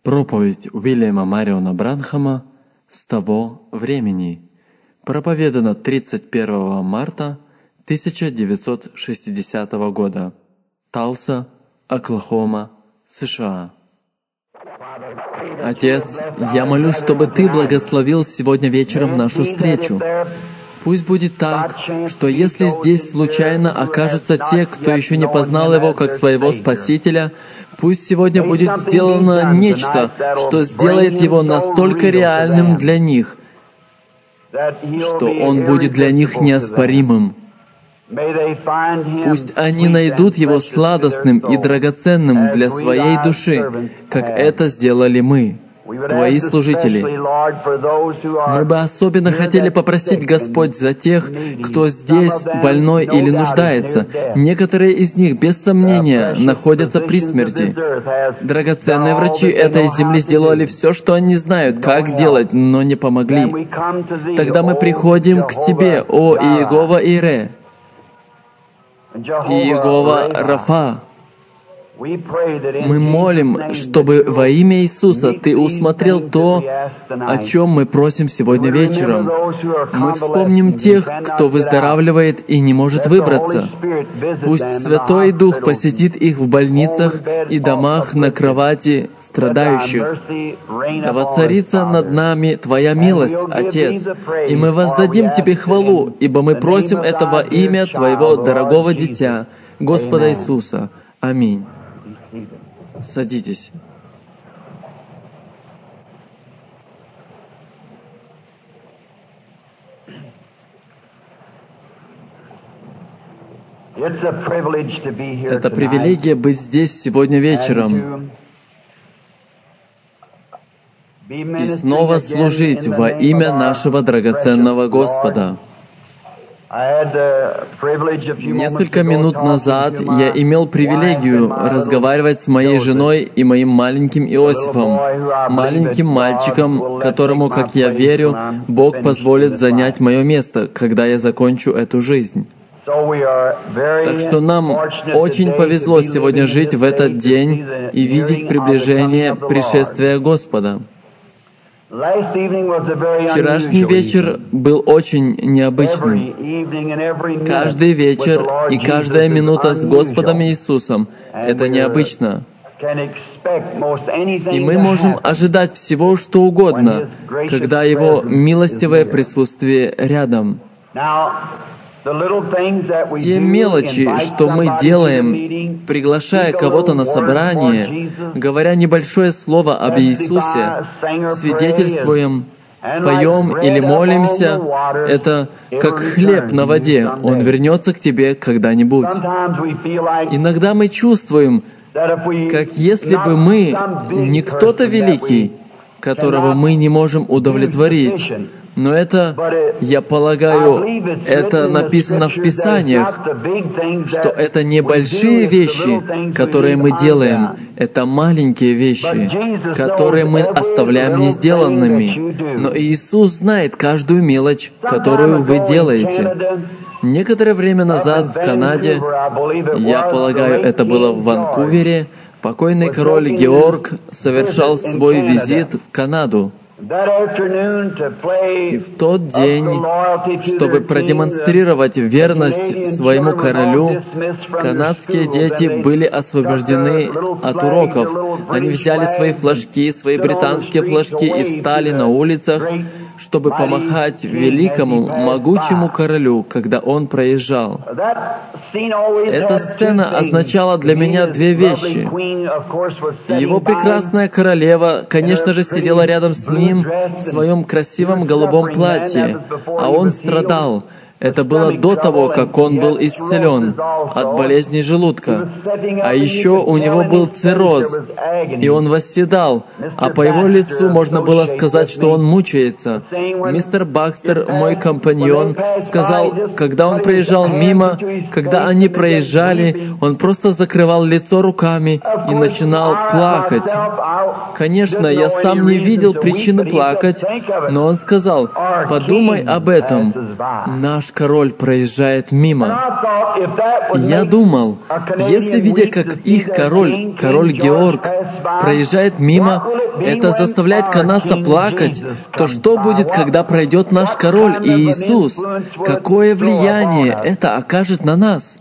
Проповедь Уильяма Мариона Бранхама «С того времени» проповедана 31 марта 1960 года. Талса, Оклахома, США. Отец, я молюсь, чтобы Ты благословил сегодня вечером нашу встречу. Пусть будет так, что если здесь случайно окажутся те, кто еще не познал Его как своего Спасителя, пусть сегодня будет сделано нечто, что сделает Его настолько реальным для них, что Он будет для них неоспоримым. Пусть они найдут Его сладостным и драгоценным для своей души, как это сделали мы, Твои служители. Мы бы особенно хотели попросить, Господь, за тех, кто здесь больной или нуждается. Некоторые из них, без сомнения, находятся при смерти. Драгоценные врачи этой земли сделали все, что они знают, как делать, но не помогли. Тогда мы приходим к Тебе, о Иегова Ире, Иегова Рафа. Мы молим, чтобы во имя Иисуса Ты усмотрел то, о чем мы просим сегодня вечером. Мы вспомним тех, кто выздоравливает и не может выбраться. Пусть Святой Дух посетит их в больницах и домах на кровати страдающих. Да воцарится над нами Твоя милость, Отец, и мы воздадим Тебе хвалу, ибо мы просим это во имя Твоего дорогого Дитя, Господа Иисуса. Аминь. Садитесь. Это привилегия быть здесь сегодня вечером и снова служить во имя нашего драгоценного Господа. Несколько минут назад я имел привилегию разговаривать с моей женой и моим маленьким Иосифом, маленьким мальчиком, которому, как я верю, Бог позволит занять мое место, когда я закончу эту жизнь. Так что нам очень повезло сегодня жить в этот день и видеть приближение пришествия Господа. Вчерашний вечер был очень необычным. Каждый вечер и каждая минута с Господом Иисусом — это необычно. И мы можем ожидать всего, что угодно, когда Его милостивое присутствие рядом. Те мелочи, что мы делаем, приглашая кого-то на собрание, говоря небольшое слово об Иисусе, свидетельствуем, поем или молимся, это как хлеб на воде, он вернется к тебе когда-нибудь. Иногда мы чувствуем, как если бы мы не кто-то великий, которого мы не можем удовлетворить. Но это, я полагаю, это написано в Писаниях, что это не большие вещи, которые мы делаем, это маленькие вещи, которые мы оставляем не сделанными. Но Иисус знает каждую мелочь, которую вы делаете. Некоторое время назад в Канаде, я полагаю, это было в Ванкувере, покойный король Георг совершал свой визит в Канаду. И в тот день, чтобы продемонстрировать верность своему королю, канадские дети были освобождены от уроков. Они взяли свои флажки, свои британские флажки и встали на улицах, чтобы помахать великому, могучему королю, когда он проезжал. Эта сцена означала для меня две вещи. Его прекрасная королева, конечно же, сидела рядом с ним в своем красивом голубом платье, а он страдал. Это было до того, как он был исцелен от болезни желудка. А еще у него был цирроз, и он восседал, а по его лицу можно было сказать, что он мучается. Мистер Бакстер, мой компаньон, сказал, когда он проезжал мимо, когда они проезжали, он просто закрывал лицо руками и начинал плакать. Конечно, я сам не видел причины плакать, но он сказал, подумай об этом. Наш король проезжает мимо. Я думал, если, видя, как их король Георг, проезжает мимо, это заставляет канадца плакать, то что будет, когда пройдет наш король и Иисус? Какое влияние это окажет на нас?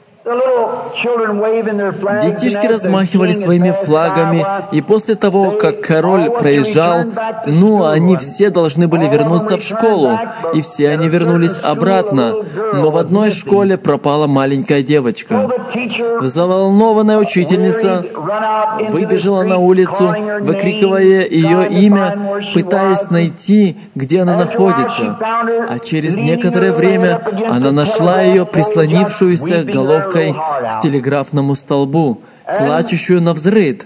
Детишки размахивали своими флагами, и после того, как король проезжал, они все должны были вернуться в школу, и все они вернулись обратно. Но в одной школе пропала маленькая девочка. Взволнованная учительница выбежала на улицу, выкрикивая ее имя, пытаясь найти, где она находится. А через некоторое время она нашла ее, прислонившуюся головкой к телеграфному столбу, плачущую навзрыд.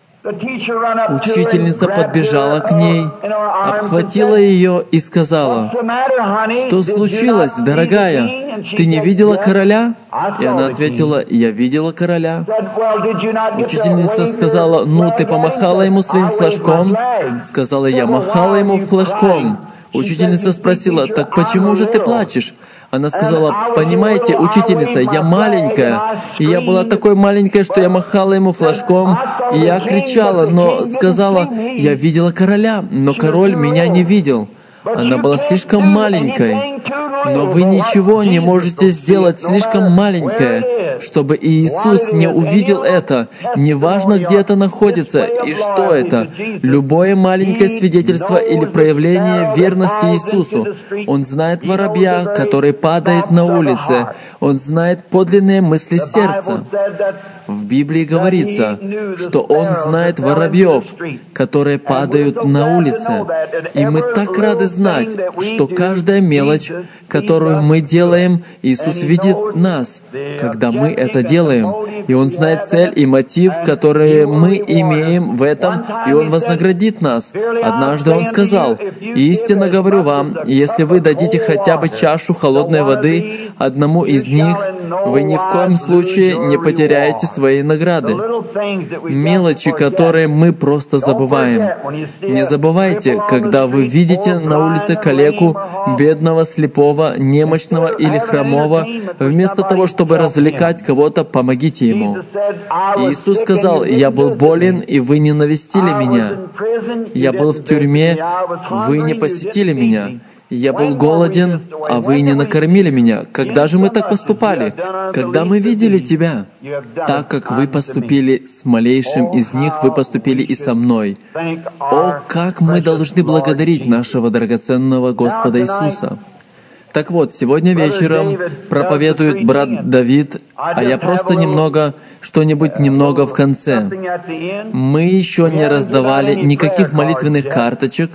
Учительница подбежала к ней, обхватила ее и сказала: «Что случилось, дорогая? Ты не видела короля?» И она ответила: «Я видела короля». Учительница сказала: «Ты помахала ему своим флажком?» Сказала: «Я махала ему флажком». Учительница спросила: «Так почему же ты плачешь?» Она сказала: «Понимаете, учительница, я маленькая, и я была такой маленькой, что я махала ему флажком, и я кричала, но сказала: я видела короля, но король меня не видел». Она была слишком маленькой. Но вы ничего не можете сделать слишком маленькое, чтобы Иисус не увидел это. Неважно, где это находится и что это. Любое маленькое свидетельство или проявление верности Иисусу. Он знает воробья, который падает на улице. Он знает подлинные мысли сердца. В Библии говорится, что Он знает воробьев, которые падают на улице. И мы так рады знать, что каждая мелочь, которую мы делаем, Иисус видит нас, когда мы это делаем. И Он знает цель и мотив, которые мы имеем в этом, и Он вознаградит нас. Однажды Он сказал: «Истинно говорю вам, если вы дадите хотя бы чашу холодной воды одному из них, вы ни в коем случае не потеряете своей награды». Мелочи, которые мы просто забываем. Не забывайте, когда вы видите на улице калеку, бедного, слепого, немощного или хромого, вместо того, чтобы развлекать кого-то, помогите ему. Иисус сказал: «Я был болен, и вы не навестили меня. Я был в тюрьме, вы не посетили меня. Я был голоден, а вы не накормили меня». Когда же мы так поступали? Когда мы видели Тебя. Так как вы поступили с малейшим из них, вы поступили и со мной. О, как мы должны благодарить нашего драгоценного Господа Иисуса! Так вот, сегодня вечером проповедует брат Давид, а я просто что-нибудь немного в конце. Мы еще не раздавали никаких молитвенных карточек.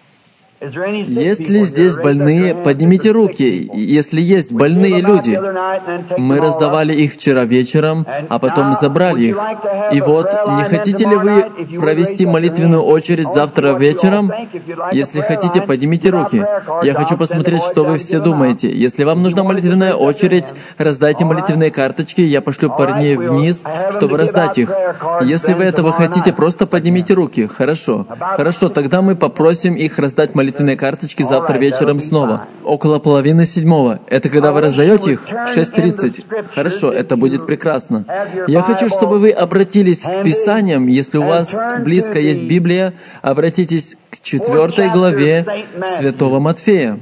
Есть ли здесь больные? Поднимите руки, если есть больные люди. Мы раздавали их вчера вечером, а потом забрали их. И вот, не хотите ли вы провести молитвенную очередь завтра вечером? Если хотите, поднимите руки. Я хочу посмотреть, что вы все думаете. Если вам нужна молитвенная очередь, раздайте молитвенные карточки, я пошлю парней вниз, чтобы раздать их. Если вы этого хотите, просто поднимите руки. Хорошо. Хорошо, тогда мы попросим их раздать молитвенные карточки завтра вечером снова. Около 6:30. Это когда вы раздаете их? 6:30. Хорошо, это будет прекрасно. Я хочу, чтобы вы обратились к Писаниям. Если у вас близко есть Библия, обратитесь к 4 главе Святого Матфея.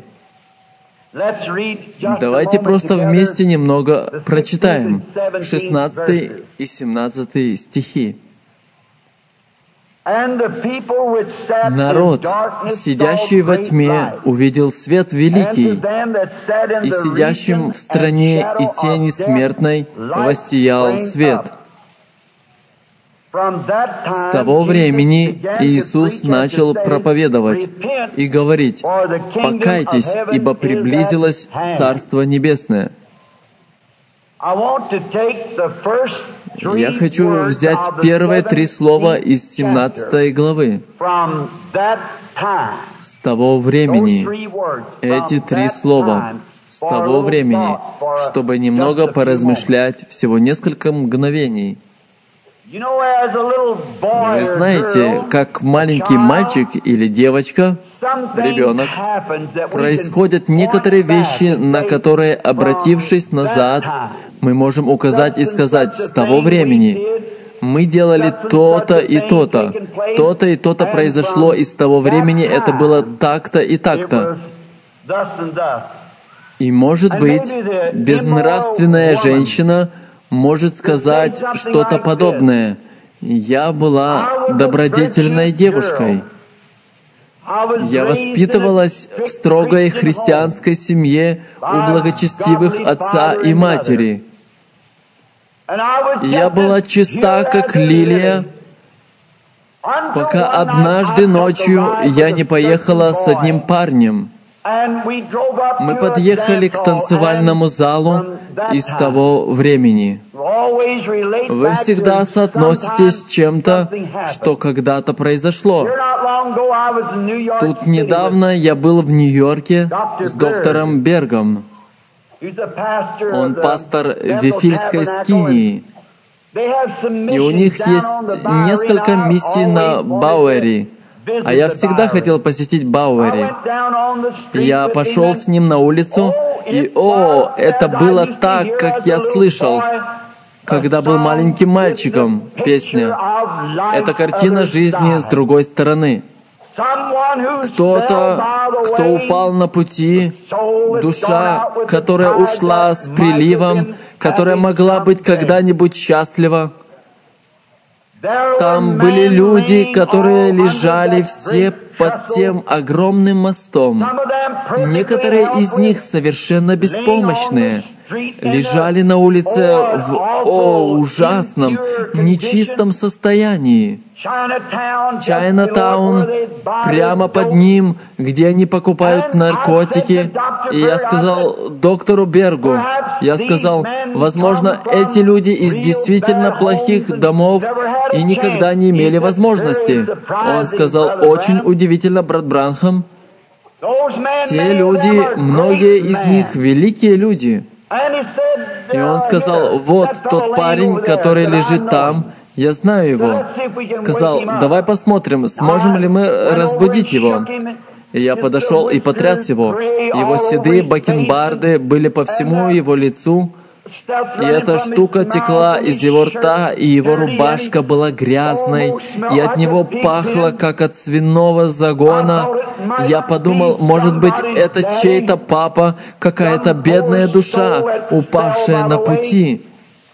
Давайте просто вместе немного прочитаем 16 и 17 стихи. «Народ, сидящий во тьме, увидел свет великий, и сидящим в стране и тени смертной воссиял свет». С того времени Иисус начал проповедовать и говорить: «Покайтесь, ибо приблизилось Царство Небесное». Я хочу взять первые 3 слова из 17 главы. «С того времени». Эти 3 слова. «С того времени», чтобы немного поразмышлять, всего несколько мгновений. Вы знаете, как маленький мальчик или девочка, ребенок, происходят некоторые вещи, на которые, обратившись назад, Мы можем указать и сказать, с того времени мы делали то-то и то-то, то-то и то-то произошло, и с того времени это было так-то и так-то. И, может быть, безнравственная женщина может сказать что-то подобное. Я была добродетельной девушкой. Я воспитывалась в строгой христианской семье у благочестивых отца и матери. Я была чиста, как лилия, пока однажды ночью я не поехала с одним парнем. Мы подъехали к танцевальному залу из того времени. Вы всегда соотноситесь с чем-то, что когда-то произошло. Тут недавно я был в Нью-Йорке с доктором Бергом. Он пастор Вифильской скинии. И у них есть несколько миссий на Бауэри. А я всегда хотел посетить Бауэри. Я пошел с ним на улицу, и это было так, как я слышал, когда был маленьким мальчиком, песня. Это картина жизни с другой стороны. Кто-то, кто упал на пути, душа, которая ушла с приливом, которая могла быть когда-нибудь счастлива. Там были люди, которые лежали все под тем огромным мостом. Некоторые из них совершенно беспомощные, лежали на улице в ужасном, нечистом состоянии. Чайнатаун, прямо под ним, где они покупают наркотики. И я сказал доктору Бергу, я сказал, возможно, эти люди из действительно плохих домов и никогда не имели возможности. Он сказал, очень удивительно, брат Бранхам, те люди, многие из них великие люди. И он сказал, вот тот парень, который лежит там, я знаю его. Сказал, давай посмотрим, сможем ли мы разбудить его. И я подошел и потряс его. Его седые бакенбарды были по всему его лицу, и эта штука текла из его рта, и его рубашка была грязной, и от него пахло, как от свиного загона. Я подумал, может быть, это чей-то папа, какая-то бедная душа, упавшая на пути.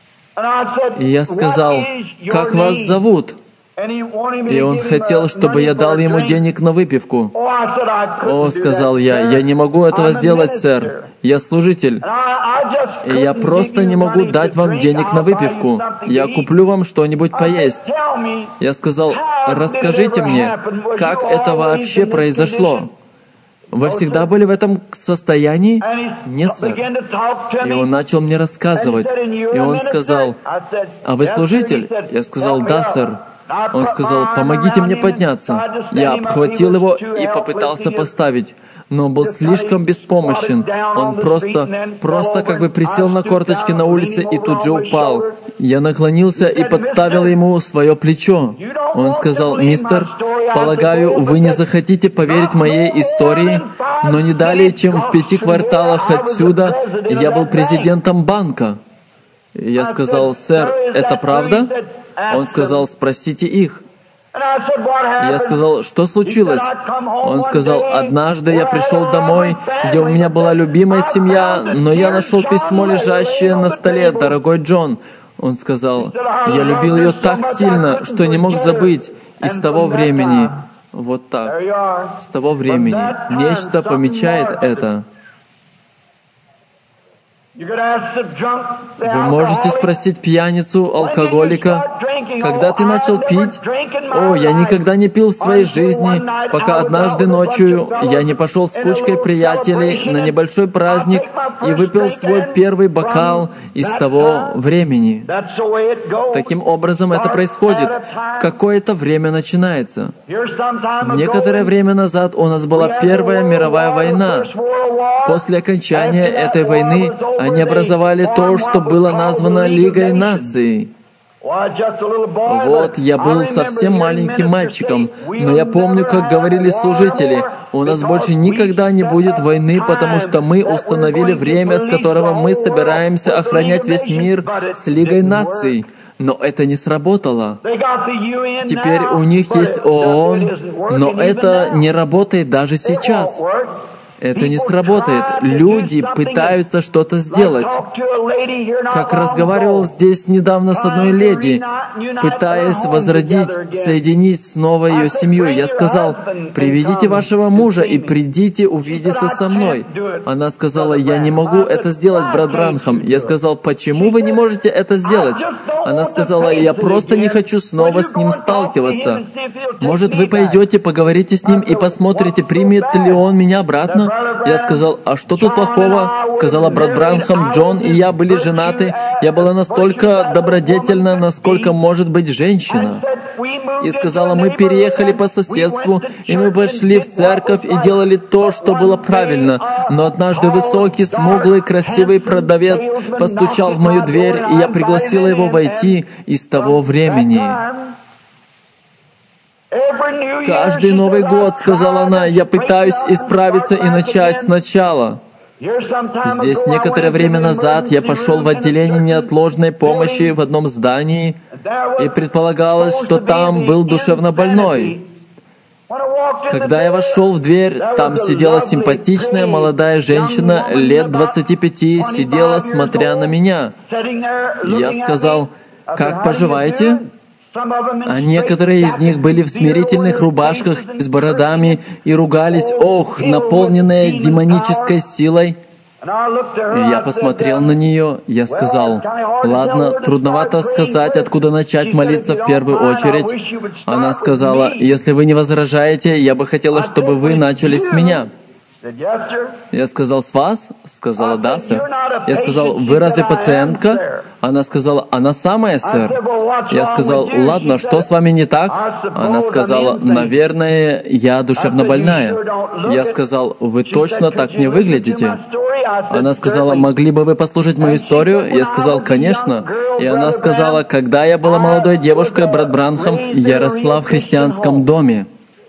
И я сказал, как вас зовут? И он хотел, чтобы я дал ему денег на выпивку. Сказал я не могу этого сделать, сэр. Я служитель. И я просто не могу дать вам денег на выпивку. Я куплю вам что-нибудь поесть. Я сказал, расскажите мне, как это вообще произошло? Вы всегда были в этом состоянии? Нет, сэр. И он начал мне рассказывать. И он сказал, а вы служитель? Я сказал, да, сэр. Он сказал, помогите мне подняться. Я обхватил его и попытался поставить, но он был слишком беспомощен. Он просто как бы присел на корточки на улице и тут же упал. Я наклонился и подставил ему свое плечо. Он сказал, мистер, полагаю, вы не захотите поверить моей истории, но не далее, чем в 5 кварталах отсюда я был президентом банка. Я сказал, сэр, это правда? Он сказал, спросите их. Я сказал, что случилось? Он сказал, однажды я пришел домой, где у меня была любимая семья, но я нашел письмо, лежащее на столе, дорогой Джон. Он сказал, я любил ее так сильно, что не мог забыть. И с того времени, вот так, с того времени, нечто помечает это. Вы можете спросить пьяницу, алкоголика, когда ты начал пить? Я никогда не пил в своей жизни, пока однажды ночью я не пошел с кучкой приятелей на небольшой праздник и выпил свой первый бокал из того времени. Таким образом это происходит. В какое-то время начинается. Некоторое время назад у нас была Первая мировая война. После окончания этой войны они образовали то, что было названо Лигой наций. Вот, я был совсем маленьким мальчиком, но я помню, как говорили служители, у нас больше никогда не будет войны, потому что мы установили время, с которого мы собираемся охранять весь мир с Лигой наций. Но это не сработало. Теперь у них есть ООН, но это не работает даже сейчас. Это не сработает. Люди пытаются что-то сделать. Как разговаривал здесь недавно с одной леди, пытаясь возродить, соединить снова ее семью. Я сказал: «Приведите вашего мужа и придите увидеться со мной». Она сказала: «Я не могу это сделать, брат Бранхам». Я сказал: «Почему вы не можете это сделать?» Она сказала: «Я просто не хочу снова с ним сталкиваться. Может, вы пойдете, поговорите с ним и посмотрите, примет ли он меня обратно?» Я сказал: «А что тут плохого?» Сказала: «Брат Бранхам, Джон и я были женаты. Я была настолько добродетельна, насколько может быть женщина». И сказала: «Мы переехали по соседству, и мы пошли в церковь и делали то, что было правильно. Но однажды высокий, смуглый, красивый продавец постучал в мою дверь, и я пригласила его войти. И с того времени...» «Каждый Новый год, — сказала она, — я пытаюсь исправиться и начать сначала». Здесь некоторое время назад я пошел в отделение неотложной помощи в одном здании, и предполагалось, что там был душевнобольной. Когда я вошел в дверь, там сидела симпатичная молодая женщина лет 25, сидела, смотря на меня. Я сказал: «Как поживаете?» А некоторые из них были в смирительных рубашках с бородами и ругались, наполненные демонической силой. И я посмотрел на нее, я сказал: «Ладно, трудновато сказать, откуда начать молиться в первую очередь». Она сказала: «Если вы не возражаете, я бы хотела, чтобы вы начали с меня». Я сказал: «С вас?» Сказала: «Да, сэр». Я сказал: «Вы разве пациентка?» Она сказала: «Она самая, сэр». Я сказал: «Ладно, что с вами не так?» Она сказала: «Наверное, я душевнобольная». Я сказал: «Вы точно так не выглядите». Она сказала: «Могли бы вы послушать мою историю?» Я сказал: «Конечно». И она сказала: «Когда я была молодой девушкой, брат Бранхам, я росла в христианском доме.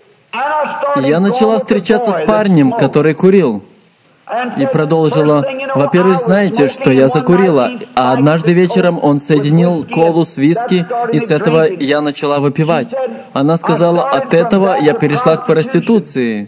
Я начала встречаться с парнем, который курил». И продолжила: «Во-первых, знаете, что я закурила, а однажды вечером он соединил колу с виски, и с этого я начала выпивать». Она сказала: «От этого я перешла к проституции».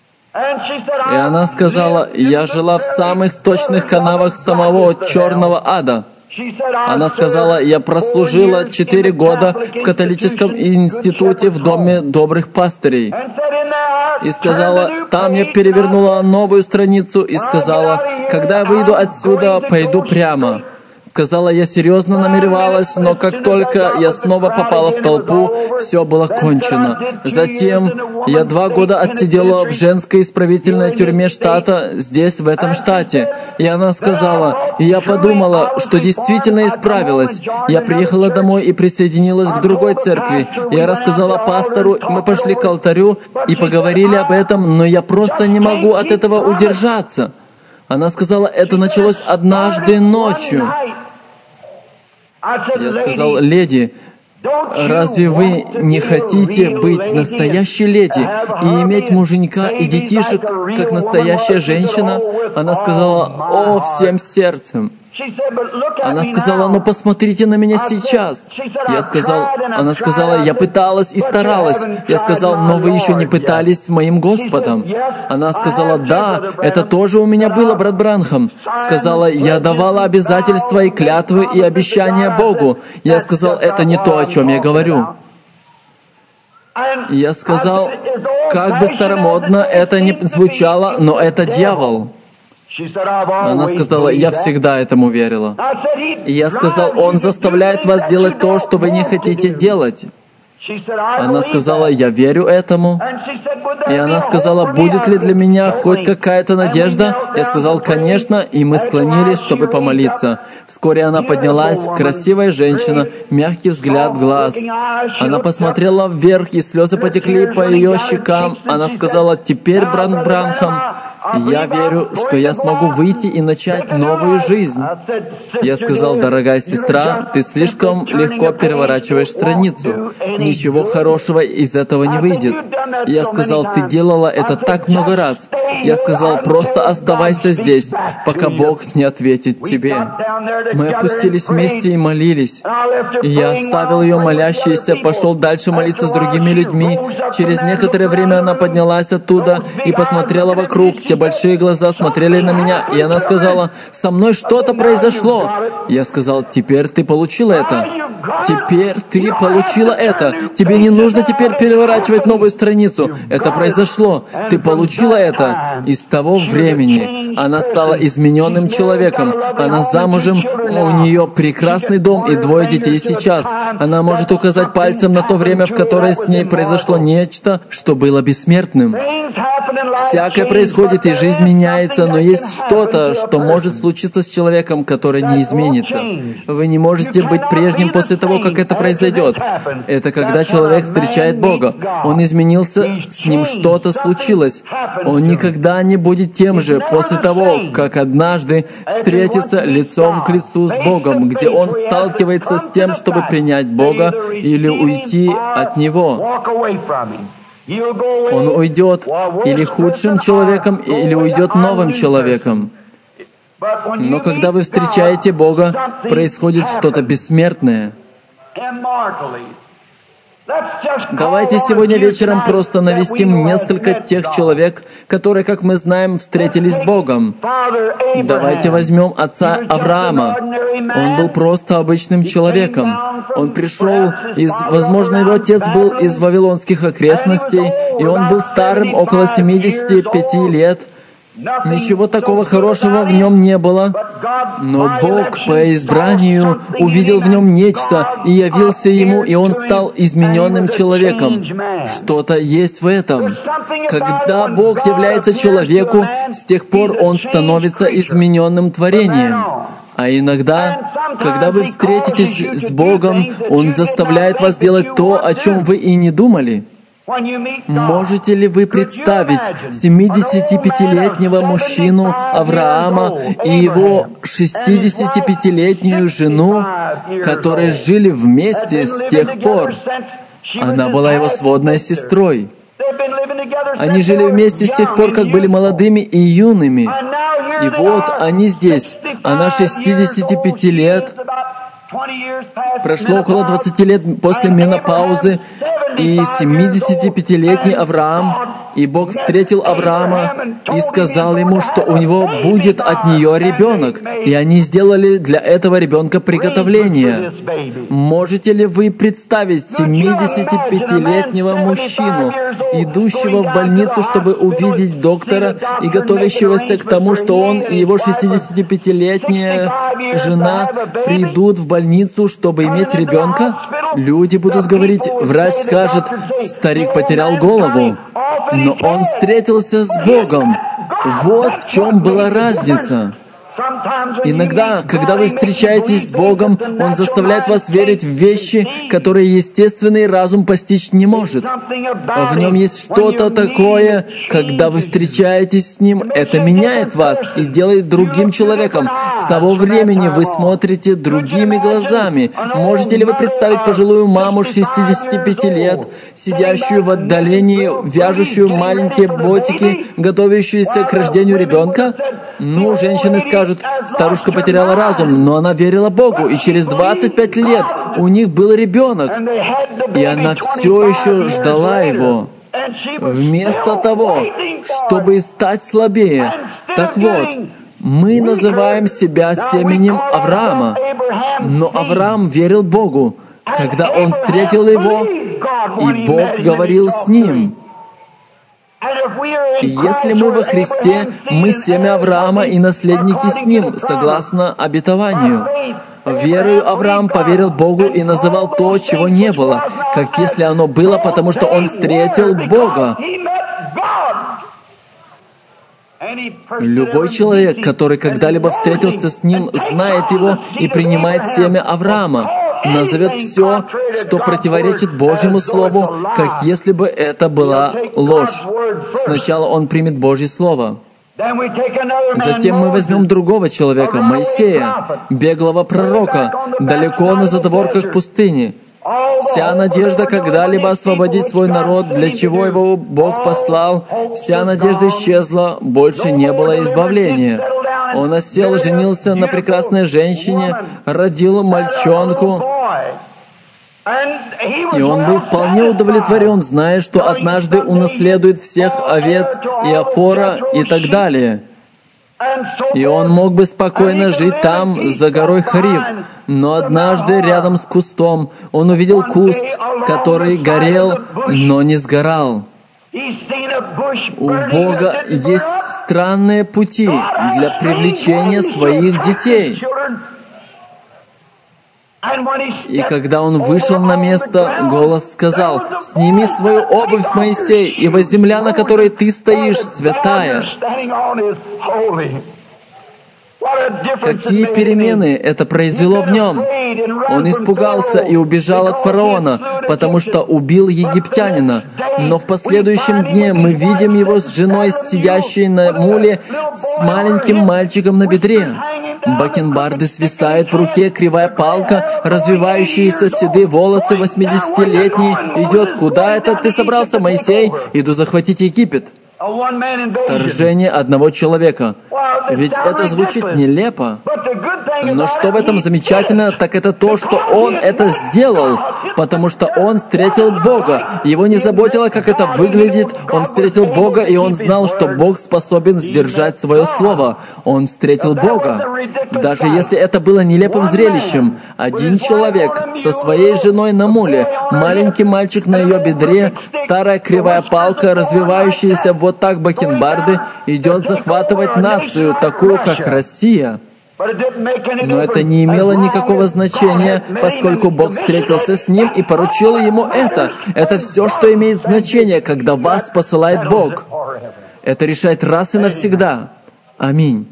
И она сказала: «Я жила в самых сточных канавах самого черного ада». Она сказала: «Я прослужила 4 года в католическом институте в Доме добрых пастырей». И сказала: «Там я перевернула новую страницу и сказала: когда я выйду отсюда, пойду прямо». Сказала: «Я серьезно намеревалась, но как только я снова попала в толпу, все было кончено». Затем я 2 года отсидела в женской исправительной тюрьме штата, здесь, в этом штате. И она сказала: «И я подумала, что действительно исправилась. Я приехала домой и присоединилась к другой церкви. Я рассказала пастору, мы пошли к алтарю и поговорили об этом, но я просто не могу от этого удержаться». Она сказала: «Это началось однажды ночью». Я сказал: «Леди, разве вы не хотите быть настоящей леди и иметь муженька и детишек, как настоящая женщина?» Она сказала: «Всем сердцем». Она сказала: «Но посмотрите на меня сейчас». Она сказала: «Я пыталась и старалась». Я сказал: «Но вы еще не пытались с моим Господом». Она сказала: «Да, это тоже у меня было, брат Бранхам». Сказала: «Я давала обязательства и клятвы и обещания Богу». Я сказал: «Это не то, о чем я говорю». Я сказал: «Как бы старомодно это ни звучало, но это дьявол». Она сказала: «Я всегда этому верила». И я сказал: «Он заставляет вас делать то, что вы не хотите делать». Она сказала: «Я верю этому». И она сказала: «Будет ли для меня хоть какая-то надежда?» Я сказал: «Конечно», и мы склонились, чтобы помолиться. Вскоре она поднялась, красивая женщина, мягкий взгляд глаз. Она посмотрела вверх, и слезы потекли по ее щекам. Она сказала: «Теперь, брат Бранхам, Я верю, что я смогу выйти и начать новую жизнь. Я сказал: дорогая сестра, ты слишком легко переворачиваешь страницу. Ничего хорошего из этого не выйдет. Я сказал: ты делала это так много раз. Я сказал: просто оставайся здесь, пока Бог не ответит тебе. Мы опустились вместе и молились. И я оставил ее молящейся, пошел дальше молиться с другими людьми. Через некоторое время она поднялась оттуда и посмотрела вокруг. Те большие глаза смотрели на меня, и она сказала: со мной что-то произошло. Я сказал: теперь ты получила это. Теперь ты получила это. Тебе не нужно теперь переворачивать новую страницу. Это произошло. Ты получила это. И с того времени она стала измененным человеком. Она замужем, у нее прекрасный дом и 2 детей сейчас. Она может указать пальцем на то время, в которое с ней произошло нечто, что было бессмертным. Всякое происходит, и жизнь меняется, но есть что-то, что может случиться с человеком, который не изменится. Вы не можете быть прежним после того, как это произойдет. Это когда человек встречает Бога. Он изменился, с ним что-то случилось. Он никогда не будет тем же после того, как однажды встретится лицом к лицу с Богом, где он сталкивается с тем, чтобы принять Бога или уйти от Него. Он уйдет или худшим человеком, или уйдет новым человеком. Но когда вы встречаете Бога, происходит что-то бессмертное. Давайте сегодня вечером просто навестим несколько тех человек, которые, как мы знаем, встретились с Богом. Давайте возьмем отца Авраама. Он был просто обычным человеком. Он пришел возможно, его отец был из вавилонских окрестностей, и он был старым, около 75 лет. Ничего такого хорошего в нем не было. Но Бог по избранию увидел в нем нечто и явился ему, и он стал измененным человеком. Что-то есть в этом. Когда Бог является человеку, с тех пор он становится измененным творением. А иногда, когда вы встретитесь с Богом, Он заставляет вас делать то, о чем вы и не думали. Можете ли вы представить 75-летнего мужчину Авраама и его 65-летнюю жену, которые жили вместе с тех пор? Она была его сводной сестрой. Они жили вместе с тех пор, как были молодыми и юными. И вот они здесь. Она 65 лет. Прошло около 20 лет после менопаузы, и 75-летний Авраам, и Бог встретил Авраама и сказал ему, что у него будет от нее ребенок, и они сделали для этого ребенка приготовление. Можете ли вы представить 75-летнего мужчину, идущего в больницу, чтобы увидеть доктора и готовящегося к тому, что он и его 65-летняя жена придут в больницу, чтобы иметь ребенка? Люди будут говорить, врач скажет, старик потерял голову. Но он встретился с Богом. Вот в чем была разница. Иногда, когда вы встречаетесь с Богом, Он заставляет вас верить в вещи, которые естественный разум постичь не может. В нем есть что-то такое, когда вы встречаетесь с Ним, это меняет вас и делает другим человеком. С того времени вы смотрите другими глазами. Можете ли вы представить пожилую маму 65 лет, сидящую в отдалении, вяжущую маленькие ботики, готовящуюся к рождению ребенка? Ну, женщины скажут, старушка потеряла разум, но она верила Богу, и через 25 лет у них был ребенок, и она все еще ждала его. Вместо того, чтобы стать слабее. Так вот, мы называем себя семенем Авраама, но Авраам верил Богу, когда он встретил его, и Бог говорил с ним. Если мы во Христе, мы семя Авраама и наследники с Ним, согласно обетованию. Верою Авраам поверил Богу и называл то, чего не было, как если оно было, потому что он встретил Бога. Любой человек, который когда-либо встретился с Ним, знает Его и принимает семя Авраама, назовет все, что противоречит Божьему Слову, как если бы это была ложь. Сначала он примет Божье Слово. Затем мы возьмем другого человека, Моисея, беглого пророка, далеко на задворках пустыни. Вся надежда когда-либо освободить свой народ, для чего его Бог послал, вся надежда исчезла, больше не было избавления. Он осел, женился на прекрасной женщине, родил мальчонку, и он был вполне удовлетворен, зная, что однажды унаследует всех овец Иофора и так далее. И он мог бы спокойно жить там, за горой Хорив. Но однажды рядом с кустом он увидел куст, который горел, но не сгорал. У Бога есть странные пути для привлечения своих детей. И когда он вышел на место, голос сказал: «Сними свою обувь, Моисей, ибо земля, на которой ты стоишь, святая». Какие перемены это произвело в нем! Он испугался и убежал от фараона, потому что убил египтянина. Но в последующем дне мы видим его с женой, сидящей на муле, с маленьким мальчиком на бедре. Бакенбарды свисают в руке, кривая палка, развивающиеся седые волосы, 80-летний идет. «Куда это ты собрался, Моисей? Иду захватить Египет». Вторжение одного человека. Ведь это звучит нелепо. Но что в этом замечательно, так это то, что он это сделал, потому что он встретил Бога. Его не заботило, как это выглядит. Он встретил Бога, и он знал, что Бог способен сдержать свое слово. Он встретил Бога. Даже если это было нелепым зрелищем, один человек со своей женой на муле, маленький мальчик на ее бедре, старая кривая палка, развивающаяся вот так бакенбарды, идет захватывать нацию, такую как Россия. Но это не имело никакого значения, поскольку Бог встретился с ним и поручил ему это. Это все, что имеет значение, когда вас посылает Бог. Это решает раз и навсегда. Аминь.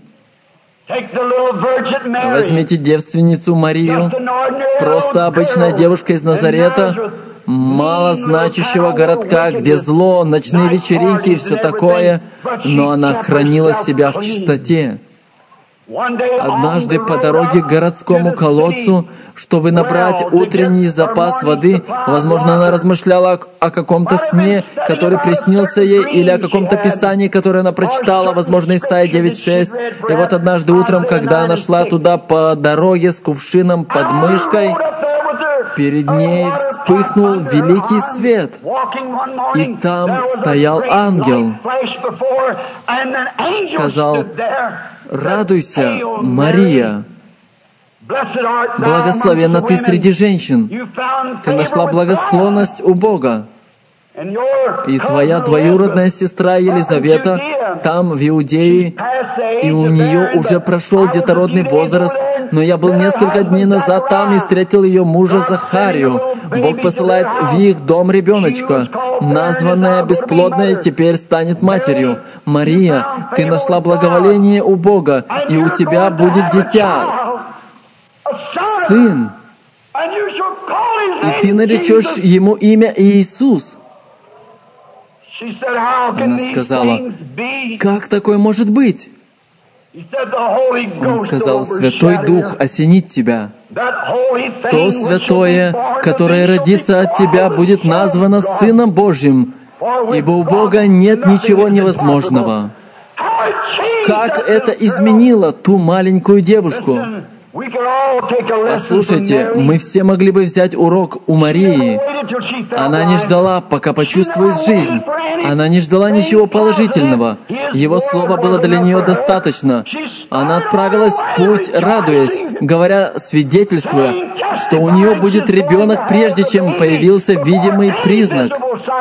Возьмите девственницу Марию, просто обычная девушка из Назарета, малозначащего городка, где зло, ночные вечеринки и все такое, но она хранила себя в чистоте. Однажды по дороге к городскому колодцу, чтобы набрать утренний запас воды, возможно, она размышляла о каком-то сне, который приснился ей, или о каком-то писании, которое она прочитала, возможно, Исайя 9:6. И вот однажды утром, когда она шла туда по дороге с кувшином под мышкой, перед ней вспыхнул великий свет, и там стоял ангел. Сказал: «Радуйся, Мария! Благословенна ты среди женщин! Ты нашла благосклонность у Бога. И твоя двоюродная сестра Елизавета там, в Иудее, и у нее уже прошел детородный возраст, но я был несколько дней назад там и встретил ее мужа Захарию. Бог посылает в их дом ребеночка. Названная бесплодная теперь станет матерью. Мария, ты нашла благоволение у Бога, и у тебя будет дитя, сын, и ты наречешь ему имя Иисус». Она сказала: «Как такое может быть?» Он сказал: «Святой Дух осенит тебя. То святое, которое родится от тебя, будет названо Сыном Божьим, ибо у Бога нет ничего невозможного». Как это изменило ту маленькую девушку? Послушайте, мы все могли бы взять урок у Марии. Она не ждала, пока почувствует жизнь. Она не ждала ничего положительного. Его слова было для нее достаточно. Она отправилась в путь, радуясь, говоря, свидетельствуя, что у нее будет ребенок, прежде чем появился видимый признак.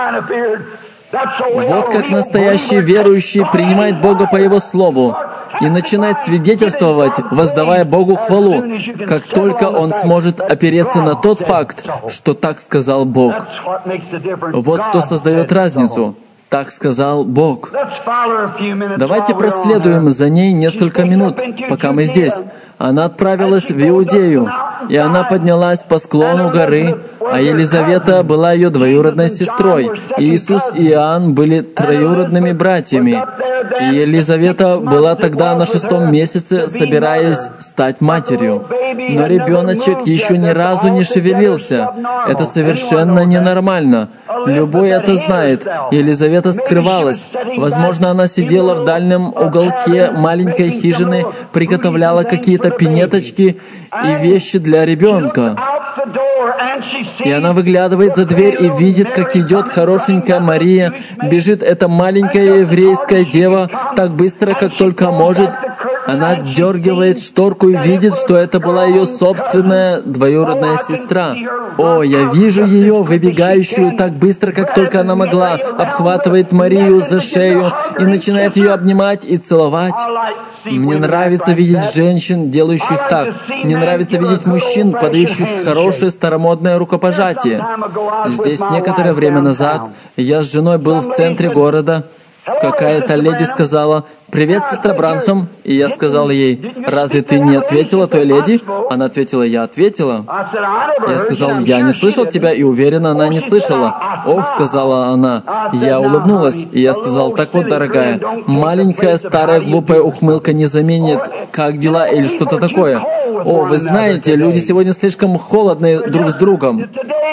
Вот как настоящий верующий принимает Бога по Его Слову и начинает свидетельствовать, воздавая Богу хвалу, как только он сможет опереться на тот факт, что так сказал Бог. Вот что создает разницу. Так сказал Бог. Давайте проследуем за ней несколько минут, пока мы здесь. Она отправилась в Иудею. и она поднялась по склону горы, а Елизавета была ее двоюродной сестрой. И Иисус и Иоанн были троюродными братьями. И Елизавета была тогда на 6-м месяце, собираясь стать матерью. Но ребеночек еще ни разу не шевелился. Это совершенно ненормально. Любой это знает. Елизавета скрывалась. Возможно, она сидела в дальнем уголке маленькой хижины, приготовляла какие-то пинеточки и вещи для ребенка. И она выглядывает за дверь и видит, как идет хорошенькая Мария, бежит эта маленькая еврейская дева так быстро, как только может. Она дергивает шторку и видит, что это была ее собственная двоюродная сестра. О, я вижу ее, выбегающую так быстро, как только она могла, обхватывает Марию за шею и начинает ее обнимать и целовать. Мне нравится видеть женщин, делающих так. Мне нравится видеть мужчин, подающих хорошее старомодное рукопожатие. Здесь некоторое время назад я с женой был в центре города. Какая-то леди сказала: «Привет, сестра Бранхам». И я сказал ей: «Разве ты не ответила той леди?» Она ответила: «Я ответила». Я сказал: «Я не слышал тебя», и уверена, она не слышала. «Ох», сказала она. Я улыбнулась, и я сказал: «Так вот, дорогая, маленькая старая глупая ухмылка не заменит «как дела» или что-то такое. О, вы знаете, люди сегодня слишком холодны друг с другом.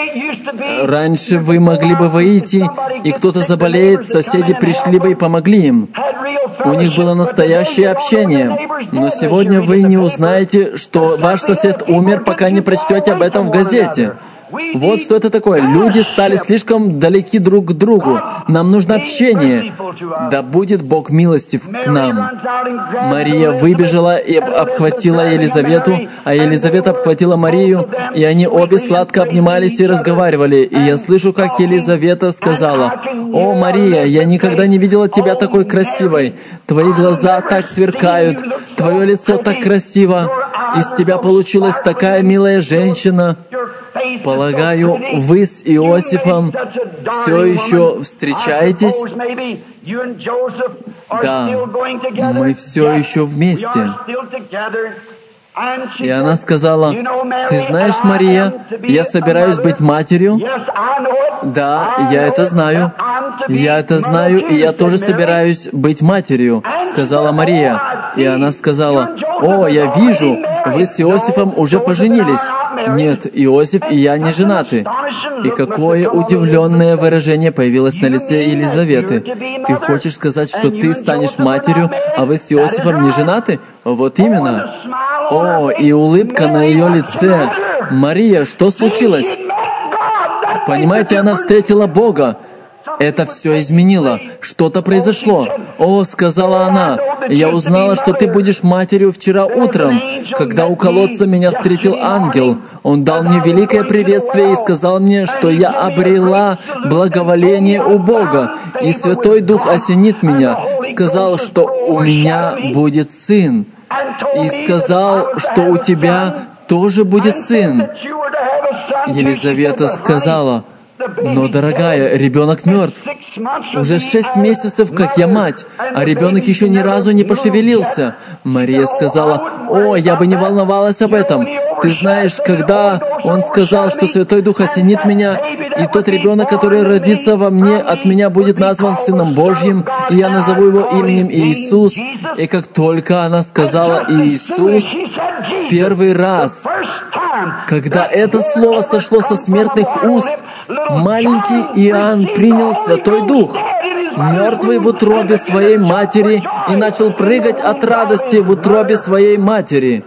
Раньше вы могли бы выйти, и кто-то заболеет, соседи пришли бы и помогли им. У них было настоящее общение. Но сегодня вы не узнаете, что ваш сосед умер, пока не прочтете об этом в газете. Вот что это такое. Люди стали слишком далеки друг к другу. Нам нужно общение. Да будет Бог милостив к нам». Мария выбежала и обхватила Елизавету, а Елизавета обхватила Марию, и они обе сладко обнимались и разговаривали. И я слышу, как Елизавета сказала: «О, Мария, я никогда не видела тебя такой красивой. Твои глаза так сверкают, твое лицо так красиво. Из тебя получилась такая милая женщина». Полагаю, вы с Иосифом все еще встречаетесь? Да, мы все еще вместе. И она сказала: «Ты знаешь, Мария, я собираюсь быть матерью». «Да, я это знаю. Я это знаю, и я тоже собираюсь быть матерью», сказала Мария. И она сказала: «О, я вижу, вы с Иосифом уже поженились». «Нет, Иосиф и я не женаты». И какое удивленное выражение появилось на лице Елизаветы. «Ты хочешь сказать, что ты станешь матерью, а вы с Иосифом не женаты?» «Вот именно». О, и улыбка на ее лице. «Мария, что случилось?» Понимаете, она встретила Бога. Это все изменило. Что-то произошло. «О», сказала она, «я узнала, что ты будешь матерью вчера утром, когда у колодца меня встретил ангел. Он дал мне великое приветствие и сказал мне, что я обрела благоволение у Бога, и Святой Дух осенит меня. Сказал, что у меня будет сын. И сказал, что у тебя тоже будет сын». Елизавета сказала: «Но, дорогая, ребенок мертв. Уже 6 месяцев, как я мать, а ребенок еще ни разу не пошевелился». Мария сказала: «О, я бы не волновалась об этом. Ты знаешь, когда он сказал, что Святой Дух осенит меня, и тот ребенок, который родится во мне, от меня будет назван Сыном Божьим, и я назову его именем Иисус». И как только она сказала «Иисус», первый раз, когда это слово сошло со смертных уст, маленький Иоанн принял Святой Дух, мертвый в утробе своей матери, и начал прыгать от радости в утробе своей матери.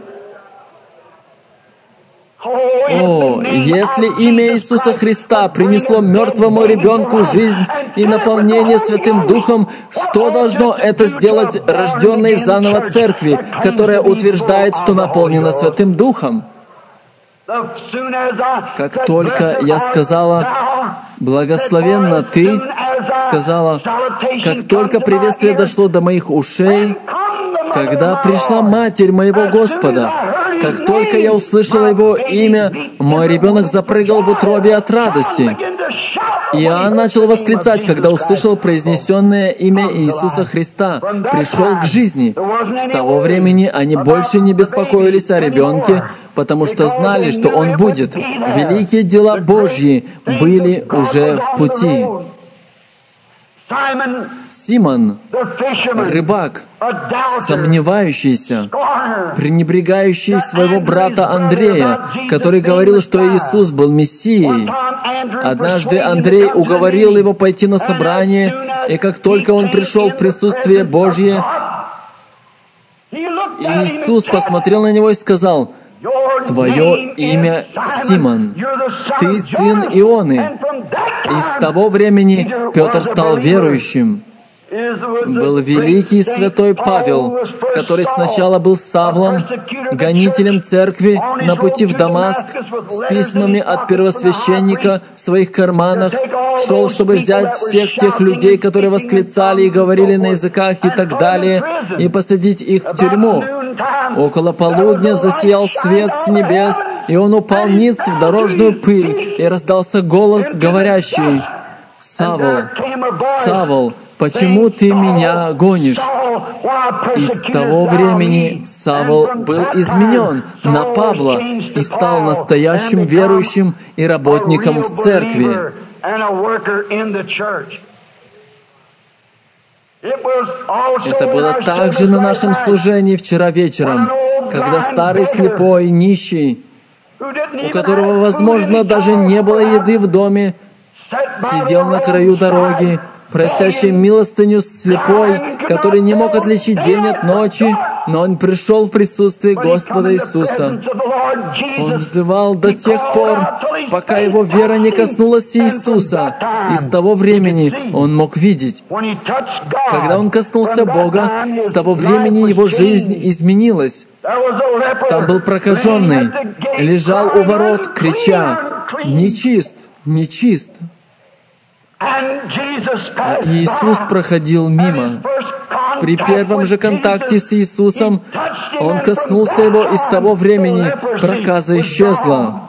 О, если имя Иисуса Христа принесло мертвому ребенку жизнь и наполнение Святым Духом, что должно это сделать рожденной заново церкви, которая утверждает, что наполнена Святым Духом? Как только я сказала «Благословенна ты», сказала, как только приветствие дошло до моих ушей, когда пришла Матерь моего Господа, как только я услышала Его имя, мой ребенок запрыгал в утробе от радости. Иоанн начал восклицать, когда услышал произнесенное имя Иисуса Христа, пришел к жизни. С того времени они больше не беспокоились о ребенке, потому что знали, что он будет. Великие дела Божьи были уже в пути. Симон, рыбак, сомневающийся, пренебрегающий своего брата Андрея, который говорил, что Иисус был Мессией. Однажды Андрей уговорил его пойти на собрание, и как только он пришел в присутствие Божье, Иисус посмотрел на него и сказал: «Твое имя Симон, ты сын Ионы». И с того времени Петр стал верующим. Был великий святой Павел, который сначала был Савлом, гонителем церкви на пути в Дамаск, с письмами от первосвященника в своих карманах, шел, чтобы взять всех тех людей, которые восклицали и говорили на языках и так далее, и посадить их в тюрьму. Около полудня засиял свет с небес, и он упал ниц в дорожную пыль, и раздался голос, говорящий: «Савл, Савл, почему ты меня гонишь?» И с того времени Савл был изменен на Павла и стал настоящим верующим и работником в церкви. Это было также на нашем служении вчера вечером, когда старый слепой, нищий, у которого, возможно, даже не было еды в доме, сидел на краю дороги, просящий милостыню, слепой, который не мог отличить день от ночи, но он пришел в присутствие Господа Иисуса. Он взывал до тех пор, пока его вера не коснулась Иисуса, и с того времени он мог видеть. Когда он коснулся Бога, с того времени его жизнь изменилась. Там был прокаженный, лежал у ворот, крича: «Нечист, нечист!» А Иисус проходил мимо. При первом же контакте с Иисусом Он коснулся его, и с того времени проказа исчезла.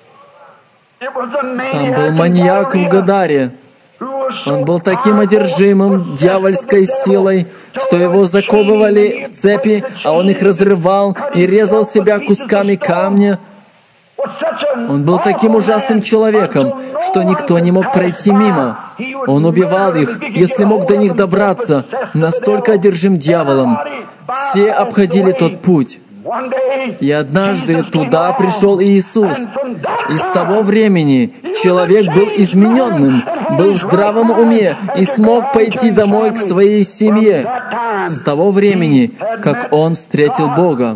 Там был маньяк в Гадаре. Он был таким одержимым дьявольской силой, что его заковывали в цепи, а он их разрывал и резал себя кусками камня. Он был таким ужасным человеком, что никто не мог пройти мимо. Он убивал их, если мог до них добраться, настолько одержим дьяволом. Все обходили тот путь. И однажды туда пришел Иисус. И с того времени человек был измененным, был в здравом уме и смог пойти домой к своей семье. С того времени, как он встретил Бога.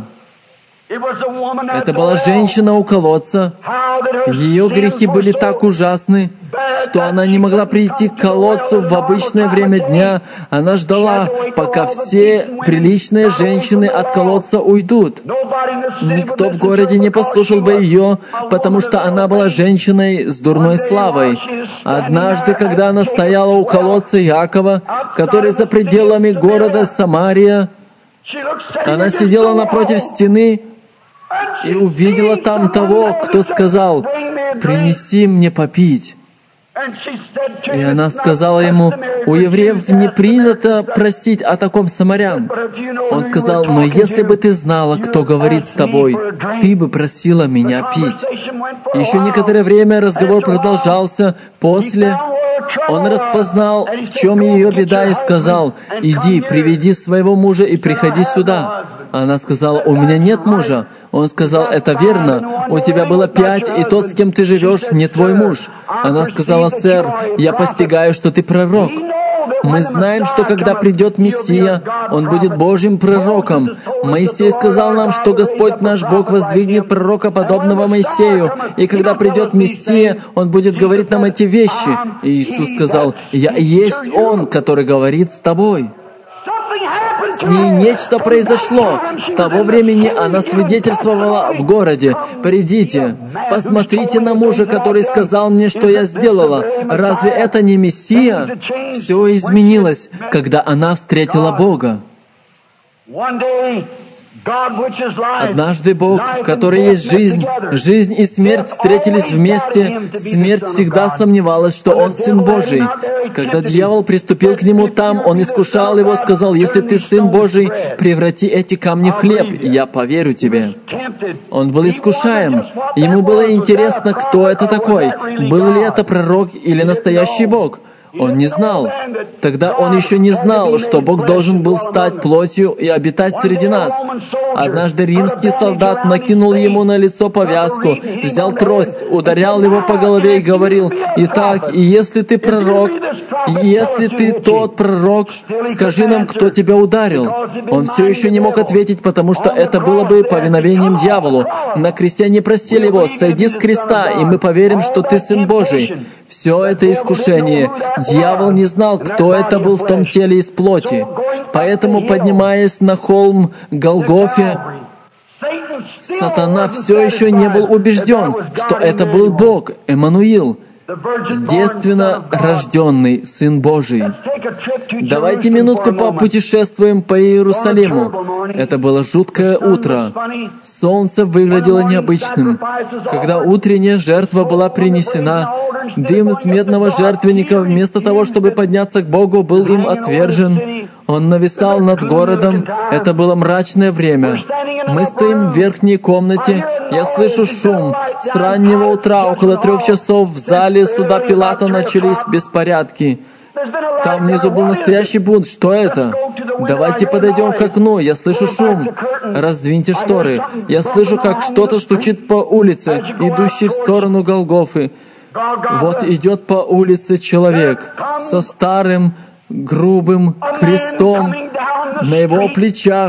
Это была женщина у колодца. Ее грехи были так ужасны, что она не могла прийти к колодцу в обычное время дня. Она ждала, пока все приличные женщины от колодца уйдут. Никто в городе не послушал бы ее, потому что она была женщиной с дурной славой. Однажды, когда она стояла у колодца Иакова, который за пределами города Самария, она сидела напротив стены и увидела там того, кто сказал: «Принеси мне попить». И она сказала ему: «У евреев не принято просить о таком самарян». Он сказал: «Но если бы ты знала, кто говорит с тобой, ты бы просила меня пить». Еще некоторое время разговор продолжался. После он распознал, в чем ее беда, и сказал: «Иди, приведи своего мужа и приходи сюда». Она сказала: «У меня нет мужа». Он сказал: «Это верно. У тебя было 5, и тот, с кем ты живешь, не твой муж». Она сказала: «Сэр, я постигаю, что ты пророк. Мы знаем, что когда придет Мессия, Он будет Божьим пророком. Моисей сказал нам, что Господь наш Бог воздвигнет пророка, подобного Моисею, и когда придет Мессия, Он будет говорить нам эти вещи». И Иисус сказал: «Я и есть Он, который говорит с тобой». С ней нечто произошло. С того времени она свидетельствовала в городе: «Придите, посмотрите на мужа, который сказал мне, что я сделала. Разве это не Мессия?» Все изменилось, когда она встретила Бога. Однажды Бог, который есть жизнь, жизнь и смерть встретились вместе. Смерть всегда сомневалась, что Он Сын Божий. Когда дьявол приступил к Нему там, Он искушал Его, сказал: «Если Ты Сын Божий, преврати эти камни в хлеб, и я поверю Тебе». Он был искушаем. Ему было интересно, кто это такой. Был ли это пророк или настоящий Бог? Он не знал. Тогда он еще не знал, что Бог должен был стать плотью и обитать среди нас. Однажды римский солдат накинул ему на лицо повязку, взял трость, ударял его по голове и говорил: «Итак, и если ты пророк, и если ты тот пророк, скажи нам, кто тебя ударил». Он все еще не мог ответить, потому что это было бы повиновением дьяволу. На кресте они просили его: «Сойди с креста, и мы поверим, что ты Сын Божий». Все это искушение. Дьявол не знал, кто это был в том теле из плоти. Поэтому, поднимаясь на холм Голгофе, Сатана все еще не был убежден, что это был Бог, Эммануил, девственно рожденный Сын Божий. Давайте минутку попутешествуем по Иерусалиму. Это было жуткое утро. Солнце выглядело необычным. Когда утренняя жертва была принесена, дым с медного жертвенника, вместо того, чтобы подняться к Богу, был им отвержен. Он нависал над городом. Это было мрачное время. Мы стоим в верхней комнате. Я слышу шум. С раннего утра, около 3 часов, в зале суда Пилата начались беспорядки. Там внизу был настоящий бунт. Что это? Давайте подойдем к окну. Я слышу шум. Раздвиньте шторы. Я слышу, как что-то стучит по улице, идущей в сторону Голгофы. Вот идет по улице человек со старым, грубым крестом на его плечах,